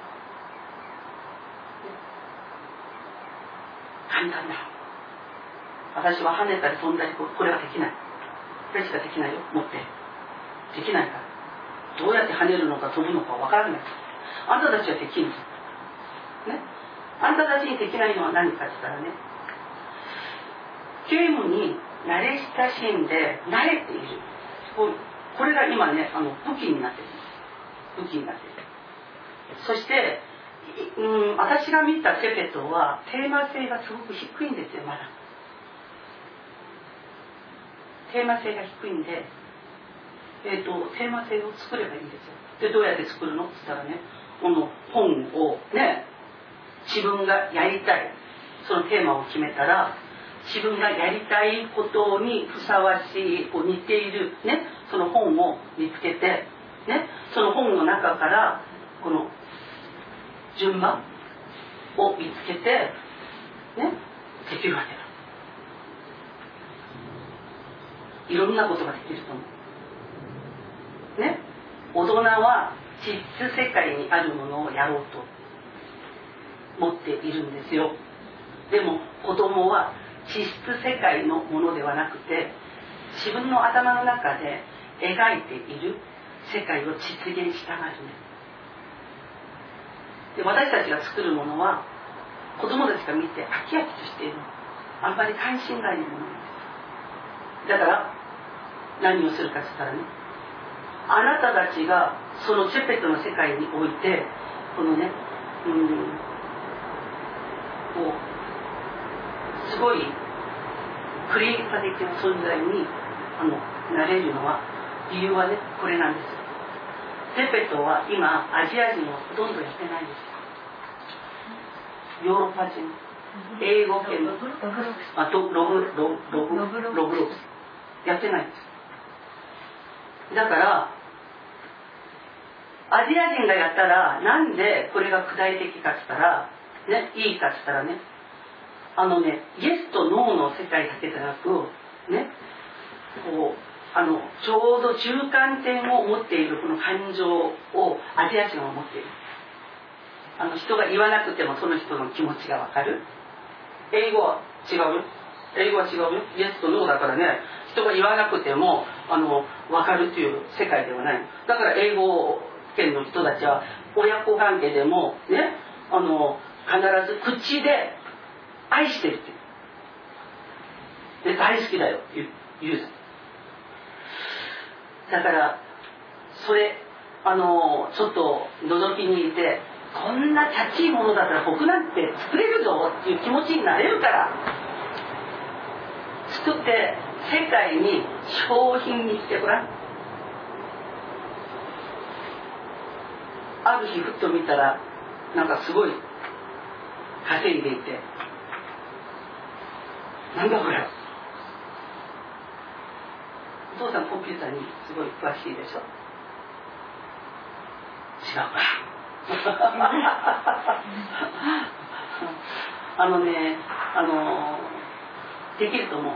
簡単だ。私は跳ねたり飛んだり、これはできない。これしかできないよ、持ってできないから。どうやって跳ねるのか飛ぶのかわからない。あんたたちはできるんですね。あんたたちにできないのは何かって言ったらね、ゲームに慣れ親しんで慣れている。これが今ね、あの武器になっている。武器になっている。そして、うん、私が見たセペトはテーマ性がすごく低いんですよ、まだ。テーマ性が低いんで、えーと、テーマ性を作ればいいんですよ。で、どうやって作るのって言ったらね、この本をね、自分がやりたい、そのテーマを決めたら、自分がやりたいことにふさわしい、こう似ている、ね、その本を見つけて、ね、その本の中からこの順番を見つけて、ね、できるわけだ。いろんなことができると思う。ね、大人は実質世界にあるものをやろうと持っているんですよ。でも子供は実質世界のものではなくて、自分の頭の中で描いている世界を実現したがるね。で、私たちが作るものは子供たちが見て飽き飽きとしている、あんまり関心がないものなんです。だから何をするかって言ったらね、あなたたちがそのチェペットの世界においてこのね、うん、こうすごいクリエイター的な存在にあのなれるのは、理由はね、これなんです。チェペットは今アジア人はほとんどやってないんです。ヨーロッパ人、英語圏のあとロブロブロブロブロブやってないんです。だからアジア人がやったらなんでこれが具体的かって言ったらね、いいかって言ったらね、あのね、イエスとノーの世界だけでなくね、こうあのちょうど中間点を持っているこの感情をアジア人は持っている。あの人が言わなくてもその人の気持ちがわかる。英語は違うよ。英語は違うよ。イエスとノーだからね、人が言わなくてもあの分かるという世界ではない。だから英語圏の人たちは親子関係でもね、あの必ず口で愛してるって言う。で、大好きだよって言う。だからそれあのちょっと覗きにいて、こんなチャチいものだったら僕なんて作れるぞっていう気持ちになれるから作って世界に商品にしてごらん。ある日ふっと見たらなんかすごい稼いでいて、なんだこれ、お父さんコンピューターにすごい詳しいでしょ。違うかあのね、あのできると思う。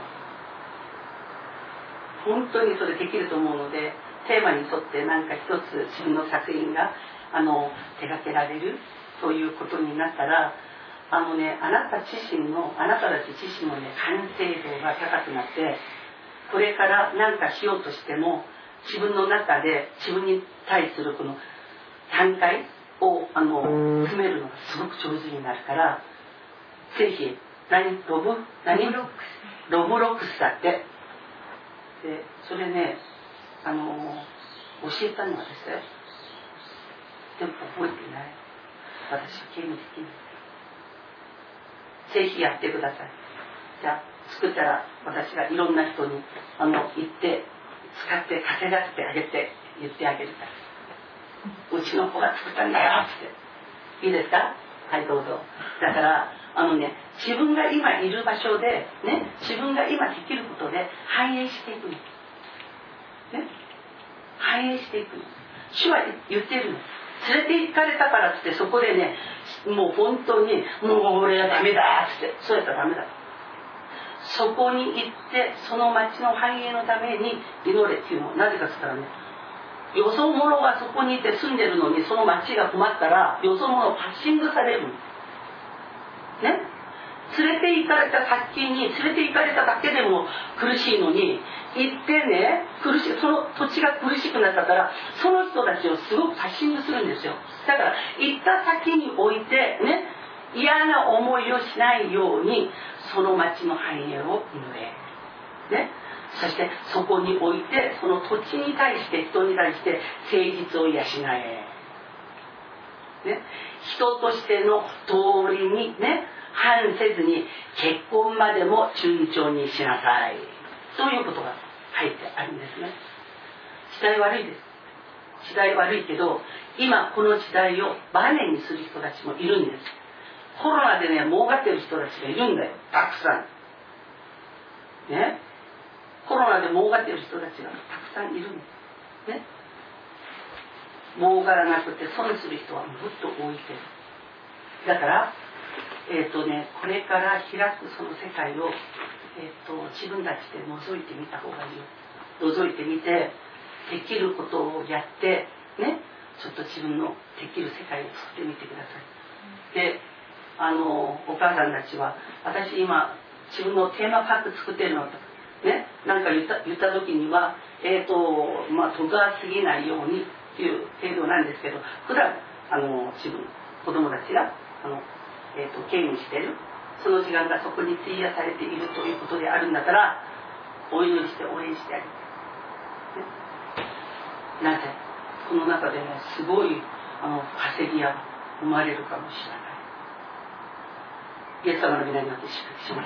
本当にそれできると思うので、テーマに沿って何か一つ自分の作品があの手掛けられるということになったら、あのね、あなた自身のあなたたち自身のね、完成度が高くなって、これから何かしようとしても自分の中で自分に対するこの段階をあの詰めるのがすごく上手になるから、ぜひ何ロブ何ロブロックスだって。でそれね、あの教えたのはですね、でも覚えてない。私はゲームできない。ぜひやってください。じゃあ作ったら私がいろんな人にあの言って使って稼がせてあげて言ってあげるから、うちの子が作ったんだよって。いいですか？はいどうぞ。だからあのね、自分が今いる場所でね、自分が今できることで反映していくの、ね、反映していくの。主は言ってるの。連れて行かれたからってそこでね、もう本当にもう俺はダメだってそうやったらダメだ。そこに行ってその町の繁栄のために祈れっていうのはなぜかって言ったらね、よそ者がそこにいて住んでるのにその町が困ったらよそ者をパッシングされるのね。連れて行かれた先に連れて行かれただけでも苦しいのに行ってね、苦しい、その土地が苦しくなったからその人たちをすごくパッシングするんですよ。だから行った先においてね、嫌な思いをしないようにその町の繁栄を祈れ、ね、そしてそこにおいてその土地に対して人に対して誠実を養え、ね、人としての道理にね反せずに結婚までも順調にしなさいということが書いてあるんですね。時代悪いです。時代悪いけど今この時代をバネにする人たちもいるんです。コロナでね儲かってる人たちがいるんだよ、たくさんね。コロナで儲かってる人たちがたくさんいるんですね。儲からなくて損する人はもっと多いけど、だからえーとね、これから開くその世界を、えーと、自分たちで覗いてみた方がいいよ。覗いてみてできることをやってね、ちょっと自分のできる世界を作ってみてください。で、あのお母さんたちは私今自分のテーマパーク作ってるのとね、なんか言った言った時にはえーとまあ尖らすぎないようにっていう程度なんですけど、普段あの自分子供たちがあのえー、と経営しているその時間がそこに費やされているということであるんだったらお祈りして応援してあげて、ね、なぜこの中でねすごいあの稼ぎが生まれるかもしれない。イエス様の皆によって祝福します。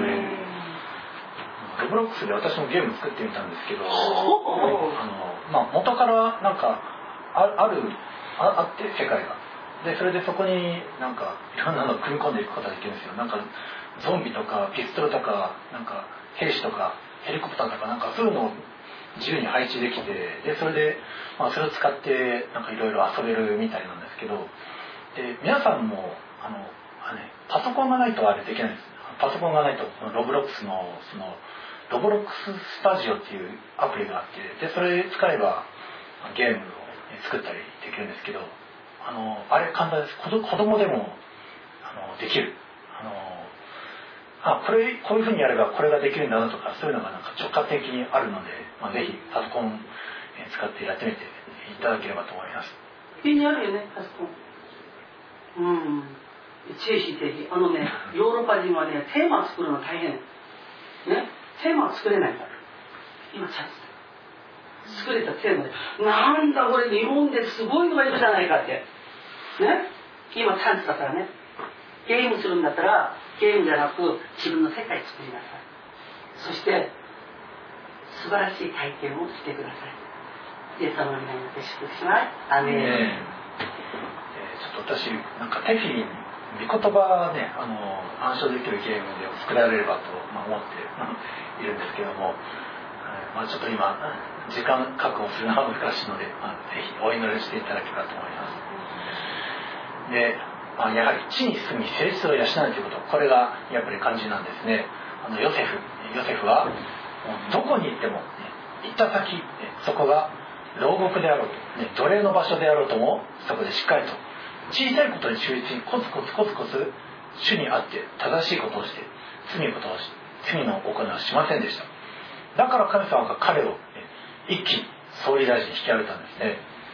ロブロックスで私もゲーム作ってみたんですけど、あの、まあ、元からなんか あ, ある あ, あって世界がで、それでそこになんかいろんなのを組み込んでいくことができるんですよ。なんかゾンビとかピストルとかなんか兵士とかヘリコプターとかなんかそういうのを自由に配置できて、でそれで、まあ、それを使ってなんかいろいろ遊べるみたいなんですけど、で皆さんもあのあ、ね、パソコンがないとあれできないんです。パソコンがないとロブロックスのそのロブロックススタジオっていうアプリがあって、でそれ使えばゲームを作ったりできるんですけど、あのあれ簡単です。子供でもあのできる。あのあこれこういうふうにやればこれができるんだなとか、そういうのがなんか直感的にあるので、まあ、ぜひパソコン使ってやってみていただければと思います。 家にあるよね、パソコン。うん。ぜひぜひ。あのね、ヨーロッパ人はね、テーマを作るの大変。ね、テーマを作れないから。今チャンス。作れたテーマで、なんだこれ日本ですごいのがいるじゃないかって。ね、今チャンスだからね。ゲームするんだったらゲームじゃなく自分の世界作りなさい。そして素晴らしい体験をしてください。イエス様の皆によって祝福します。アメン。 えー、ちょっと私なんかテフィー御言葉ね、あの暗唱できるゲームで作られればと、まあ、思っているんですけども、まあ、ちょっと今時間確保するのは難しいので、まあ、ぜひお祈りしていただければと思います。で、まあ、やはり地に住み聖実を養うということ、これがやっぱり肝心なんですね。あのヨセフヨセフはどこに行っても、ね、行った先、そこが牢獄であろうと、ね、奴隷の場所であろうともそこでしっかりと小さいことに忠実にコツコツコツコツ主にあって正しいことをして罪のことをし罪の行いをしませんでした。だから神様が彼を一気に総理大臣に引き上げたんですね。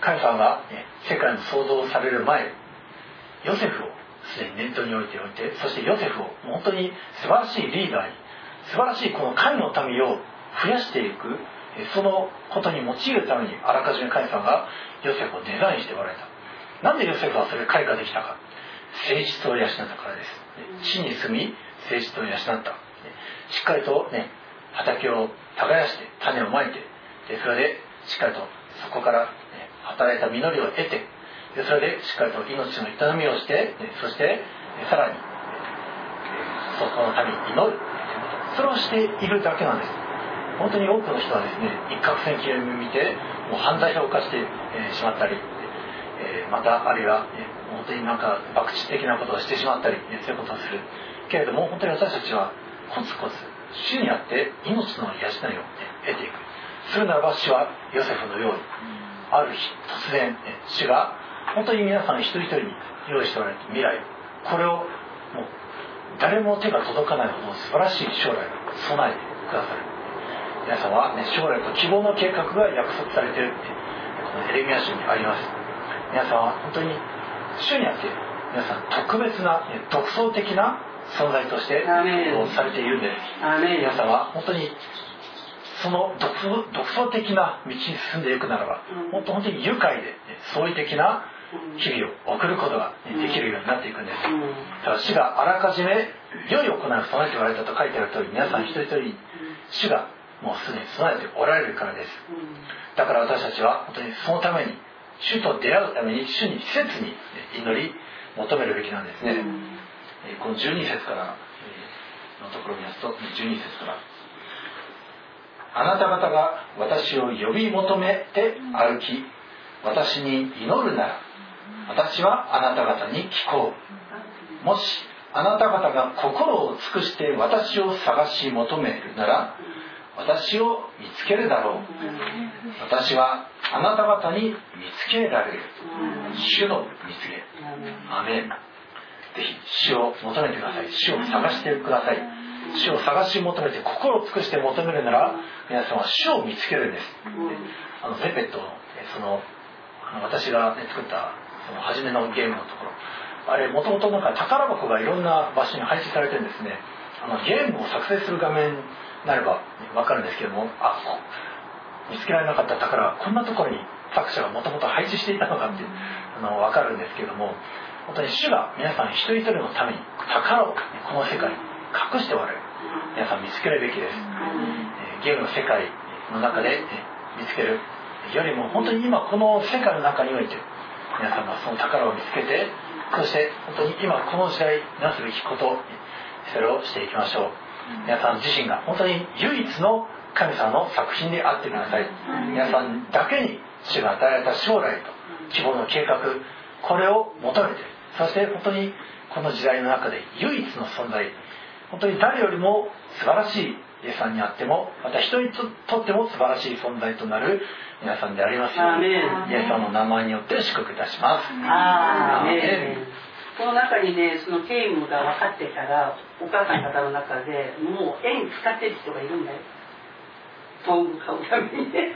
神様が、ね、世界の創造される前、ヨセフをすでに念頭に置いておいて、そしてヨセフを本当に素晴らしいリーダーに、素晴らしいこの神の民を増やしていく、そのことに用いるためにあらかじめ神様がヨセフをデザインしておられた。なんでヨセフはそれ開花できたか。誠実を養ったからです。地に住み誠実を養った。しっかりとね、畑を耕して種をまいて、でそれでしっかりとそこから、ね、働いた実りを得て、でそれでしっかりと命の営みをして、ね、そしてさらに、ね、そこのために祈る、それをしているだけなんです。本当に多くの人はですね、一攫千金を見てもう犯罪を犯して、えー、しまったり、えー、またあるいは、ね、本当になんか博打的なことをしてしまったり、ね、そういうことをするけれども、本当に私たちはコツコツ主にあって命の養いを、ね、得ていく。するならば主はヨセフのようにある日突然、ね、主が本当に皆さん一人一人に用意しておられた未来、これをもう誰も手が届かないほど素晴らしい将来を備えてくださる。皆さんは、ね、将来と希望の計画が約束されているってこのエレミヤ書にあります。皆さんは本当に主にあって皆さん特別な、ね、独創的な存在としてされているんです。皆さんは本当にその 独, 独創的な道に進んでいくならば、うん、本当本当に愉快で、ね、創意的な日々を送ることが、ね、できるようになっていくんです。うん、ただ主があらかじめ良い行いを備えておられたと書いてある通り、皆さん一人一人に主がもうすでに備えておられるからです。だから私たちは本当にそのために主と出会うために主に切に祈り求めるべきなんですね。うん、このじゅうに節からのところを見ますと、じゅうに節から、あなた方が私を呼び求めて歩き、私に祈るなら、私はあなた方に聞こう。もしあなた方が心を尽くして私を探し求めるなら、私を見つけるだろう。私はあなた方に見つけられる。主の見つけ。アメン。ぜひ主を求めてください。主を探してください。主を探し求めて心を尽くして求めるなら、皆さんは主を見つけるんです。あのゼペットのそのあの私が、ね、作ったその初めのゲームのところ、あれもともとなんか宝箱がいろんな場所に配置されてるんですね。あのゲームを作成する画面になれば分かるんですけども、あ見つけられなかった宝はこんなところに作者がもともと配置していたのかってあの分かるんですけども、本当に主が皆さん一人一人のために宝を、ね、この世界に隠しておられる。皆さん見つけるべきです。えー、ゲームの世界の中で、ね、見つけるよりも本当に今この世界の中において皆さんがその宝を見つけて、そして本当に今この時代なすべきこと、それをしていきましょう。皆さん自身が本当に唯一の神様の作品であってください。皆さんだけに主が与えられた将来と希望の計画、これを求めて、そして本当にこの時代の中で唯一の存在、本当に誰よりも素晴らしいイエスさんにあっても、また人にとっても素晴らしい存在となる皆さんでありますように、イエスさんの名前によって祝福いたします。 アーメン。この中にね、そのゲームが分かってたら、お母さん方の中でもう絵に使ってる人がいるんだよ。道具買うためにね。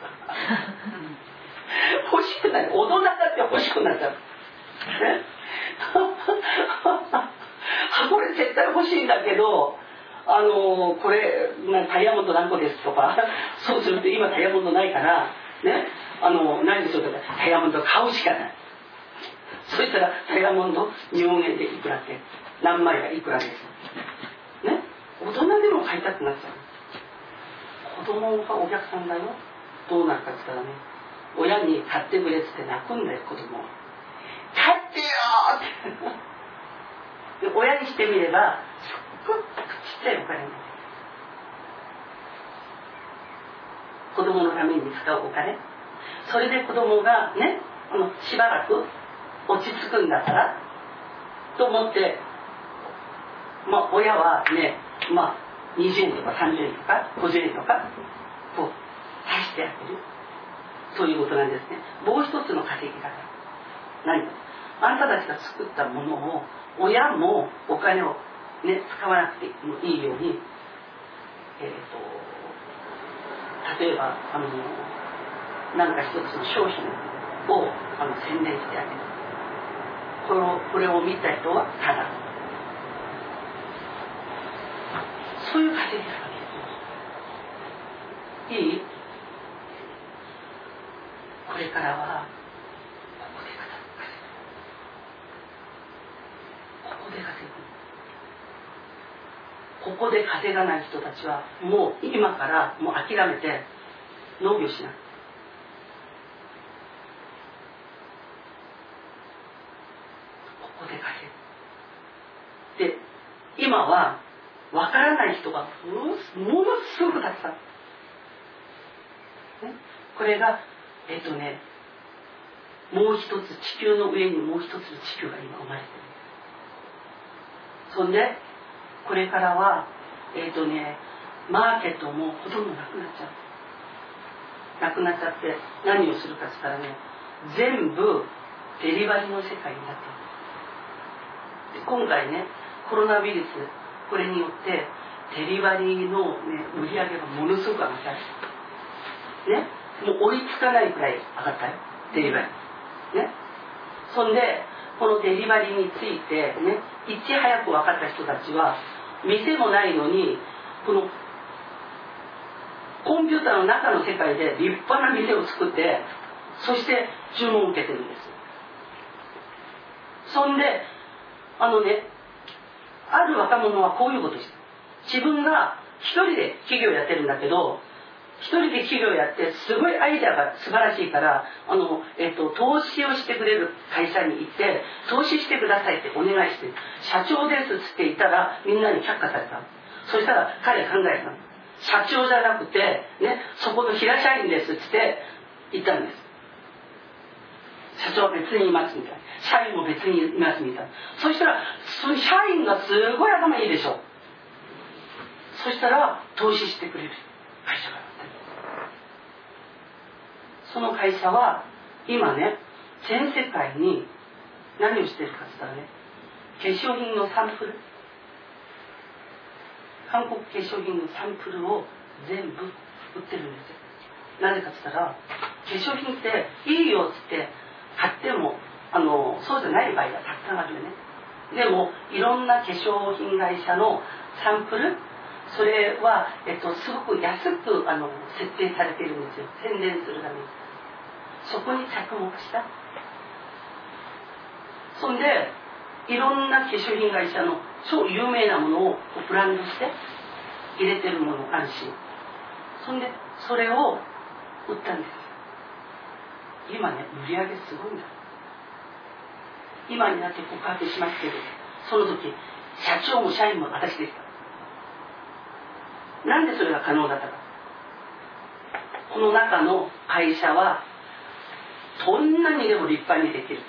欲しくなる。大人だって欲しくなっちゃう。これ絶対欲しいんだけど、あのー、これダイヤモンド何個ですとか、そうすると今ダイヤモンドないからね、あの何するとかダイヤモンド買うしかない。そしたらダイヤモンド日本円でいくらって何枚がいくらですね。大人でも買いたくなっちゃう。子供がお客さんだよ。どうなるかって言ったらね、親に買ってくれって泣くんだよ。子供買ってよーって親にしてみればすっごくちっちゃいお金になる。子供のために使うお金、それで子供がね、あのしばらく落ち着くんだからと思って、まあ、親はね、まあ、にじゅうえんとかさんじゅうえんとかごじゅうえんとかこう出してあげる、そういうことなんですね。もう一つの稼ぎ方、何かあんたたちが作ったものを親もお金を、ね、使わなくてもいいように、えーと、例えばあの何か一つの商品をあの宣伝してあげる。これを、これを見た人はただ。そういう稼ぎなわけ。いい？これからはここで稼ぐ。ここで稼ぐ。ここで稼がない人たちはもう今からもう諦めて農業しない。ここで稼ぐ。で、今はわからない人がものすごくたくさん。ね、これがえっとね、もう一つ地球の上にもう一つの地球が今生まれてる。そんでこれからはえっとね、マーケットもほとんどなくなっちゃう。なくなっちゃって何をするかって言ったらね、全部デリバリーの世界になっている。で今回ね、コロナウイルスこれによってデリバリーの、ね、売り上げがものすごく上がったね。もう追いつかないくらい上がったよ、デリバリー。ね。そんで、このデリバリーについてね、いち早く分かった人たちは、店もないのに、このコンピューターの中の世界で立派な店を作って、そして注文を受けてるんです。そんで、あのね、ある若者はこういうことです。自分が一人で企業やってるんだけど、一人で企業やってすごいアイデアが素晴らしいからあの、えっと、投資をしてくれる会社に行って投資してくださいってお願いして社長ですって言ったらみんなに却下された。そしたら彼考えたの。社長じゃなくて、ね、そこの平社員ですって言ったんです。社長は別にいますみたいな、社員も別にいますみたいな。そしたらその社員がすごい頭いいでしょ。そしたら投資してくれる会社がその会社は今ね、全世界に何をしてるかって言ったらね、化粧品のサンプル、韓国化粧品のサンプルを全部売ってるんですよ。なぜかって言ったら、化粧品っていいよって買ってもあのそうじゃない場合がたくさんあるよね。でもいろんな化粧品会社のサンプル、それは、えっと、すごく安くあの設定されているんですよ、宣伝するために。そこに着目した。そんでいろんな化粧品会社の超有名なものをブランドして入れてるものあるし、そんでそれを売ったんです。今ね、売り上げすごいんだ。今になって告白しますけど、その時社長も社員も私でした。なんでそれが可能だったか。この中の会社はどんなにでも立派にできる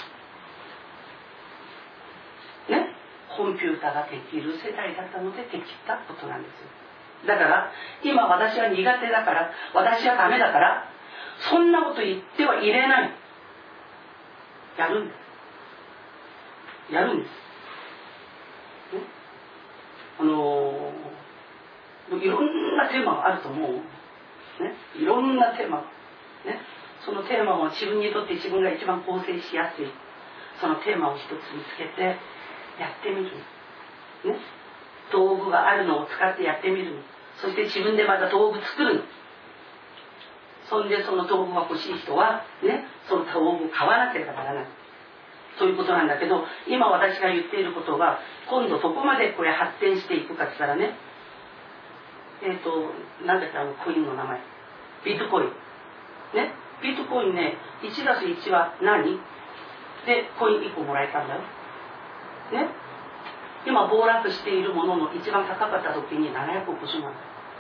からね、コンピューターができる世代だったのでできたことなんですよ。だから今私は苦手だから、私はダメだから、そんなこと言ってはいれない。やるんです。やるんです。ね、あのー、いろんなテーマがあると思う。ね、いろんなテーマがね。そのテーマを自分にとって自分が一番構成しやすいそのテーマを一つ見つけてやってみる、ね、道具があるのを使ってやってみるの。そして自分でまた道具作るの。そんでその道具が欲しい人は、ね、その道具を買わなければならないということなんだけど、今私が言っていることが今度どこまでこれ発展していくかって言ったらね、えっと何だっけ、あのコインの名前、ビットコインね、ビットコインね、いちたすいちは何でコインいっこもらえたんだよ。ね、今暴落しているものの一番高かった時にななひゃくごじゅうまん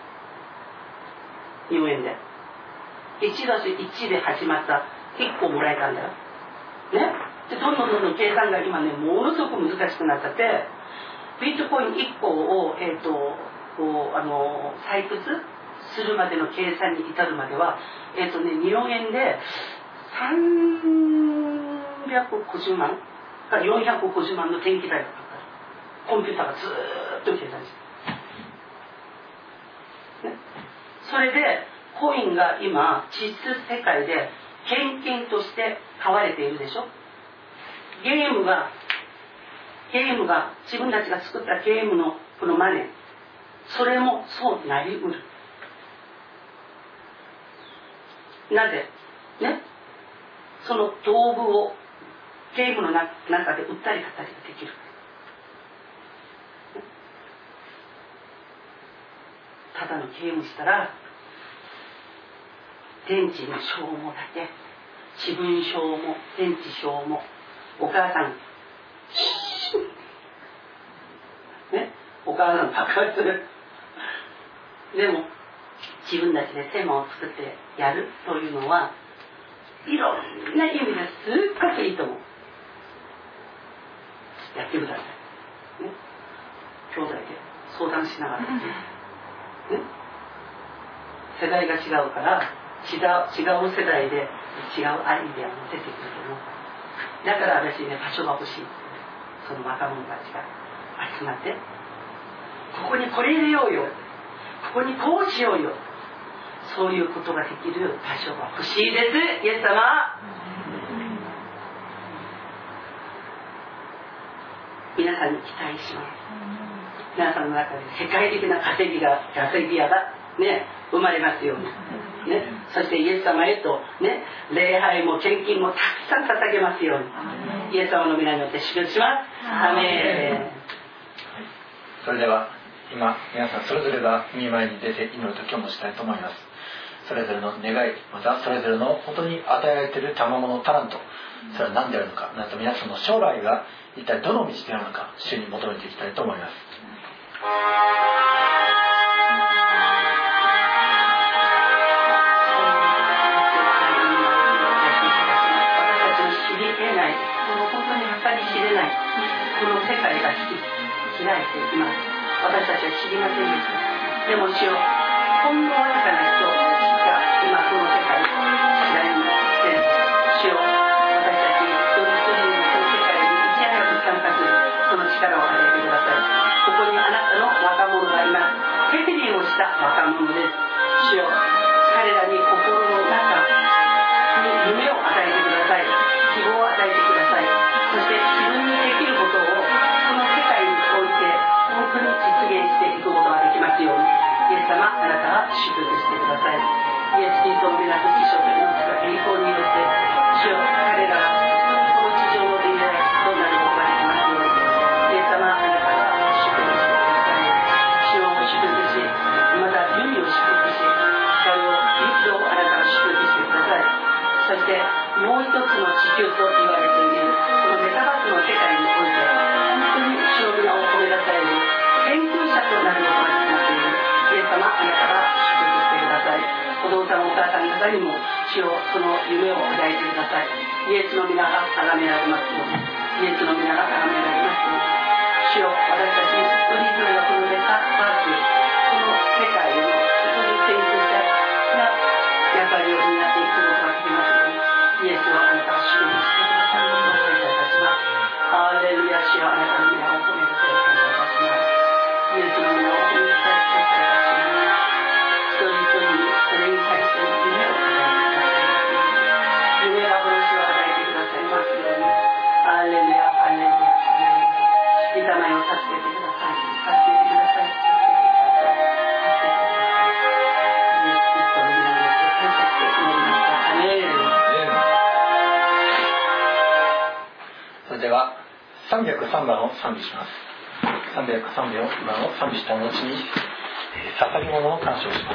日本円でいちたすいちで始まったいっこもらえたんだよ。ね、でどんどんどんどん計算が今ねものすごく難しくなっちゃって、ビットコインいっこを、えー、とこうあの採掘するまでの計算に至るまでは、えっとね、日本円でさんびゃくごじゅうまんかよんひゃくごじゅうまんの電気代がかかる。コンピューターがずーっと計算してる、ね、それでコインが今実質世界で献金として買われているでしょ。ゲームがゲームが自分たちが作ったゲームのこのマネー、それもそうなりうる。なぜね、その道具をゲームの中で売ったり買ったりができる。ただのゲームしたら電池の消耗だけ、自分消耗、電池消耗、お母さんね、お母さん爆発する。でも自分たちでテーマを作ってやるというのはいろんな意味ですっごくいいと思う。やってください、ね、兄弟で相談しながら、ね、世代が違うから違う、違う世代で違うアイデアも出てくるけど、だから私ね、場所が欲しい。その若者たちが集まって、ここにこれ入れようよ、ここにこうしようよ、そういうことができる場所が欲しいです。イエス様、皆さんに期待します。皆さんの中で世界的な稼ぎが稼ぎ屋がね、生まれますように、ね、そしてイエス様へと、ね、礼拝も献金もたくさん捧げますように、イエス様の皆によって祝福します。アメン。 それでは今皆さんそれぞれが御前に出て祈る時を持ちたいと思います。それぞれの願い、またそれぞれの本当に与えられている賜物タラント、それは何であるのか、なんと皆さんの将来が一体どの道であるのか、主に求めていきたいと思います。 この世界が開いています。私たちは知りませんでした。でも主よ、ほんのわずかな人が今この世界を知られている。主よ、私たち一人一人のこの世界にいち早く参加するその力を与えてください。ここにあなたの若者がいます。テレビをした若者です。主よ、彼らに心の中に夢を与えてください。希望を与えてください。そして自分にできることをこの世界において本当に実現していくことができますように、イエス様、あなたは祝福してください。イエス・キリストの皆と地上と命が栄光によって主よ、彼らがこの地上の恋愛となることができますように、イエス様、あなたが祝福してください。主を祝福し、また海を祝福し、光を陸路をあなたが祝福してください。そしてもう一つの地球と言われているこのメタバースの世界において本当に主の皆を褒め出される研究者となることができますように、イエス様、あなたが祝福してください。お父さんお母さん方にも主をその夢を与えてください。イエスの皆が崇められますように、イエスの皆が崇められますように、主よ、私たち一人一人がこのメタバース、この世界のそういう研究者が役割を担っていくことができますように、イエスをあなたが祝福してくださることをお願いいたします。ハレルヤ、主よ、あなたの皆を褒めてくださいます。イエスの皆を褒めてくださいます。一人一人にそれに対しての夢を与えてくださいますように、夢や幻を与えてくださいますように、ハレルヤ、ハレルヤ、ハレルヤ、御霊を助けてください、助けてください、助けてください、助けてください。イエス・キリストの皆によって感謝して祈りました。アメン。 それではさんびゃくさんばんを賛美します。さんびゃくさんばんを賛美した後に捧げ物を鑑賞します。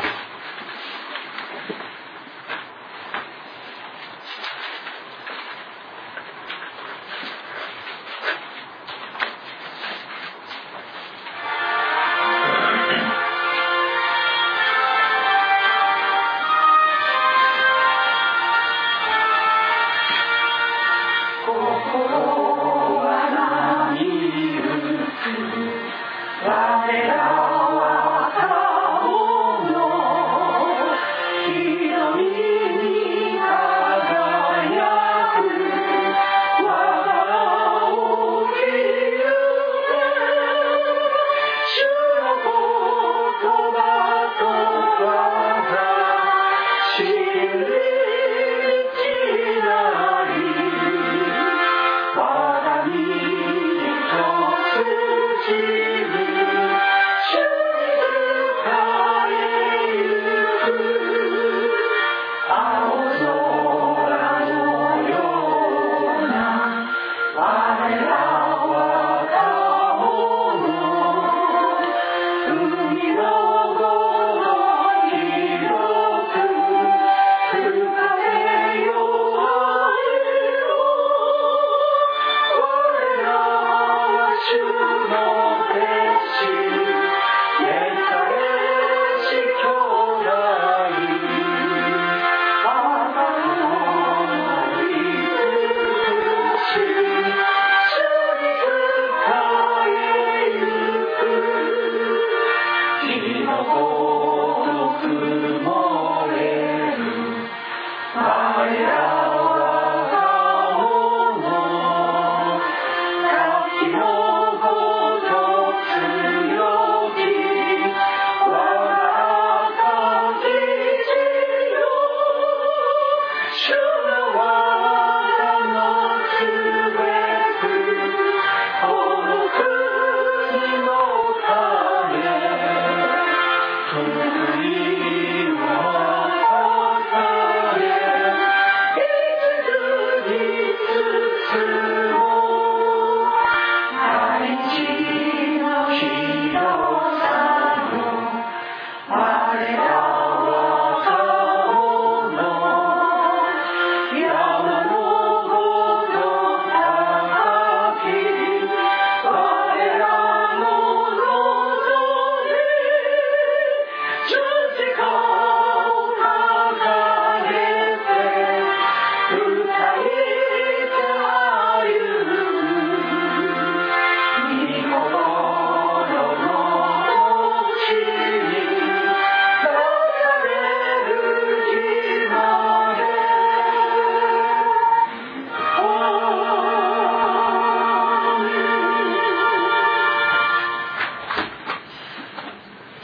She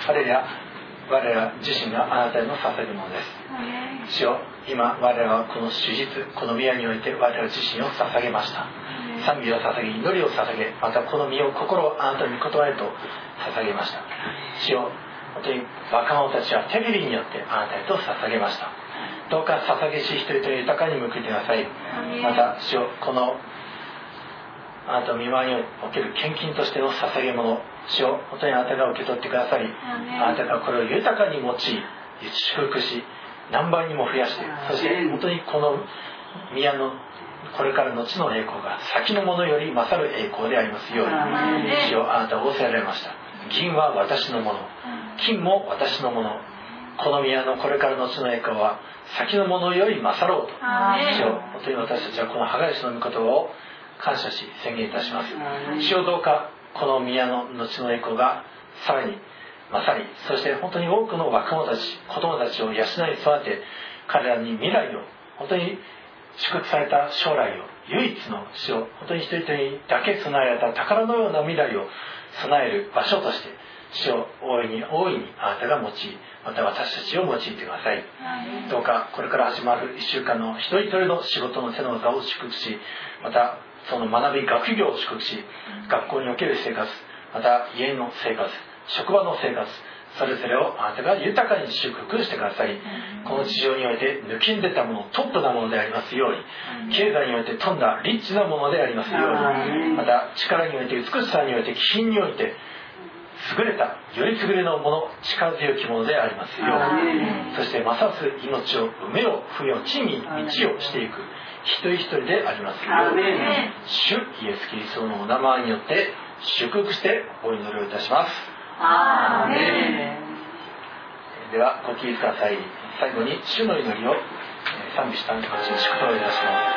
ハレルヤ、我ら自身があなたへの捧げ物です。主よ、今我らはこの主日、この宮において我ら自身を捧げました。賛美を捧げ、祈りを捧げ、またこの身を心をあなたの御言葉へと捧げました。主よ、本当に若者たちは手振りによってあなたへと捧げました。どうか捧げし一人一人豊かに報いてください。また主よ、このあなたの御前における献金としての捧げ物、主よ、本当にあなたが受け取ってくださり、あなたがこれを豊かに用い、祝福し、何倍にも増やして、そして本当にこの宮のこれからの地の栄光が先のものより勝る栄光でありますように、主よ、あなたは仰せられました。銀は私のもの、金も私のもの、この宮のこれからの地の栄光は先のものより勝ろうと、主よ、本当に私たちはこの羽交いの御言葉を感謝し宣言いたします。主よ、どうかこの宮の後の栄光がさらに勝り、そして本当に多くの若者たち、子供たちを養い育て、彼らに未来を、本当に祝福された将来を、唯一の主を本当に一人一人にだけ備えられた宝のような未来を備える場所として、主を大いに大いにあなたが用い、また私たちを用いてください。どうかこれから始まるいっしゅうかんの一人一人の仕事の手の技を祝福し、またその学び学業を祝福し、学校における生活、また家の生活、職場の生活、それぞれをあなたが豊かに祝福してください。この地上において抜きんでたもの、トップなものでありますように、経済において富んだリッチなものでありますように、また力において美しさにおいて気品において優れた、より優れのもの、力強きものでありますように、そしてますます命を埋めよ、不よ、地に道をしていく一人一人でありますように、主イエスキリストのお名前によって祝福してお祈りをいたします。 アーメン。ではご起立ください。最後に主の祈りを賛美した後に祝祷をいたします。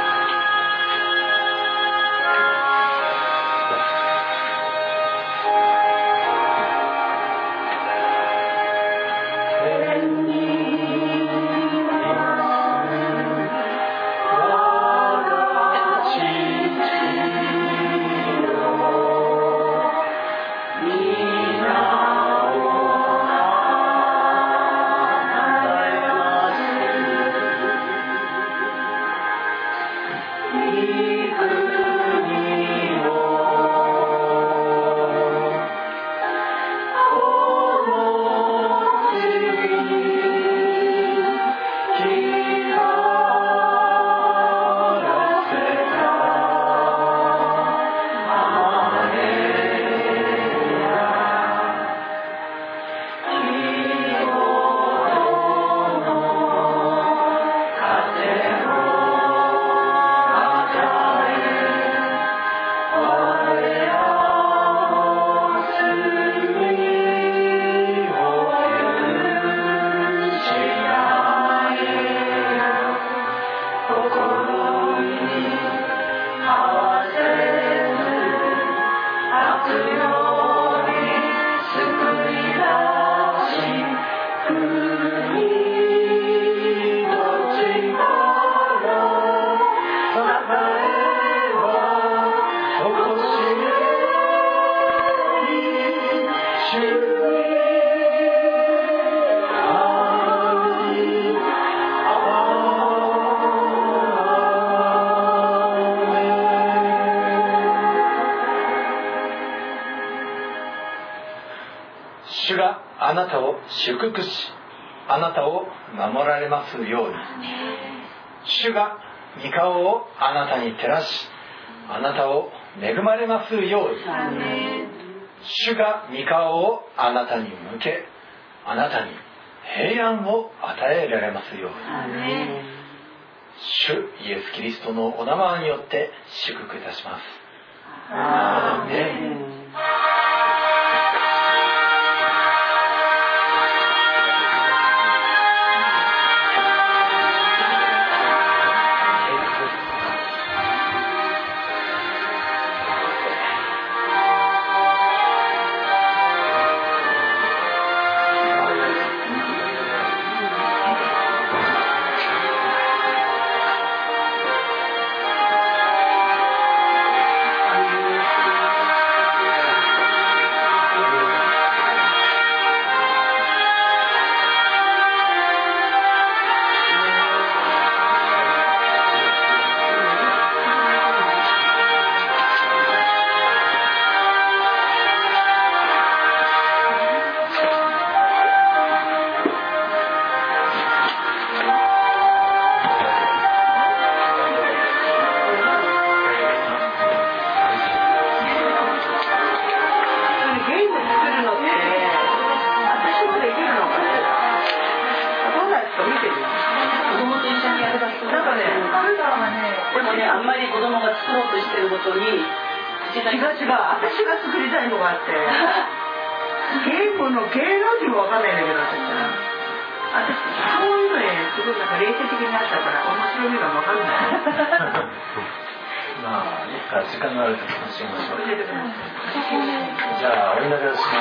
主があなたを祝福し、あなたを守られますように。主が御顔をあなたに照らし、あなたを恵まれますように。主が御顔をあなたに向け、あなたに平安を与えられますように。主イエス・キリストのお名前によって祝福いたします。アーメン。 「 あんまり子供が作ろうとしてることに違う違う、私が作りたいのがあってゲームの芸能人もわかんないんだけど、私は私そういうのね、すごいなんか冷静的になったから面白みがわかんないまあいいか、時間があると話しましょう。じゃあお祈りをします。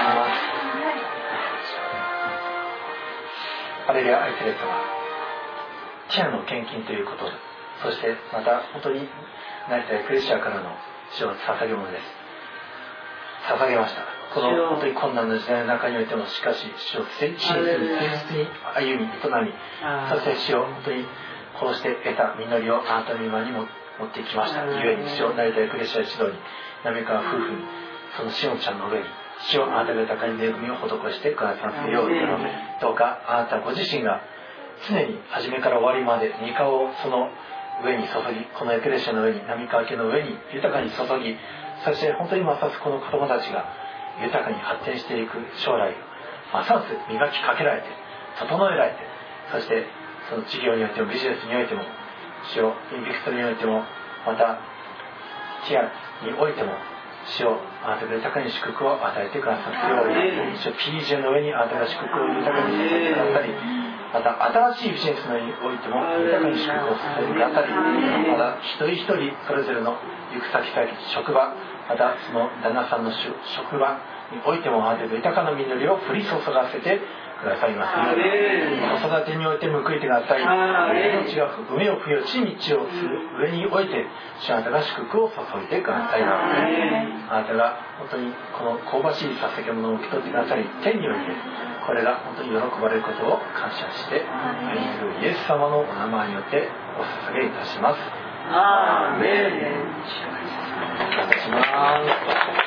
ハレルヤ、愛する様、ティアの献金ということ、そしてまた本当に成田エクレシアからの主を捧げ物です。捧げました。この本当に困難な時代の中においても、しかし主を真実に誠実に歩み営み、そして主を本当にこうして得た実りをあなたの今にも持ってきました。ゆえに主を成田エクレシア指導に、滑川夫婦に、そのしおんちゃんの上に主をあなたが豊かに恵みを施してくださっているように、どうかあなたご自身が常に初めから終わりまで御顔をその上に注ぎ、このエクレシアの上に、滑川家の上に豊かに注ぎ、そして本当にますますこの子供たちが豊かに発展していく将来をますます磨きかけられて、整えられて、そしてその事業においてもビジネスにおいても、主をインビクトにおいても、またティアにおいても、主をあなたが豊かに祝福を与えてくださっているように、主を ピージェー の上にあなたが祝福を豊かにさせてくださり、また新しいビジネスにおいても豊かに祝福をさせてくださり、また一人一人それぞれの行く先々、職場、またその旦那さんの職場においてもあなたが豊かな実りを降り注がせてくださいますように、子育てにおいて報いてください。命が梅を吹よ地に地をする上において、主あなたが祝福を注いでくださいます。あなたが本当にこの香ばしい捧げ物を受け取ってくださり、天においてこれが本当に喜ばれることを感謝して、愛するイエス様のお名前によってお捧げいたします。 アーメン。 感謝します。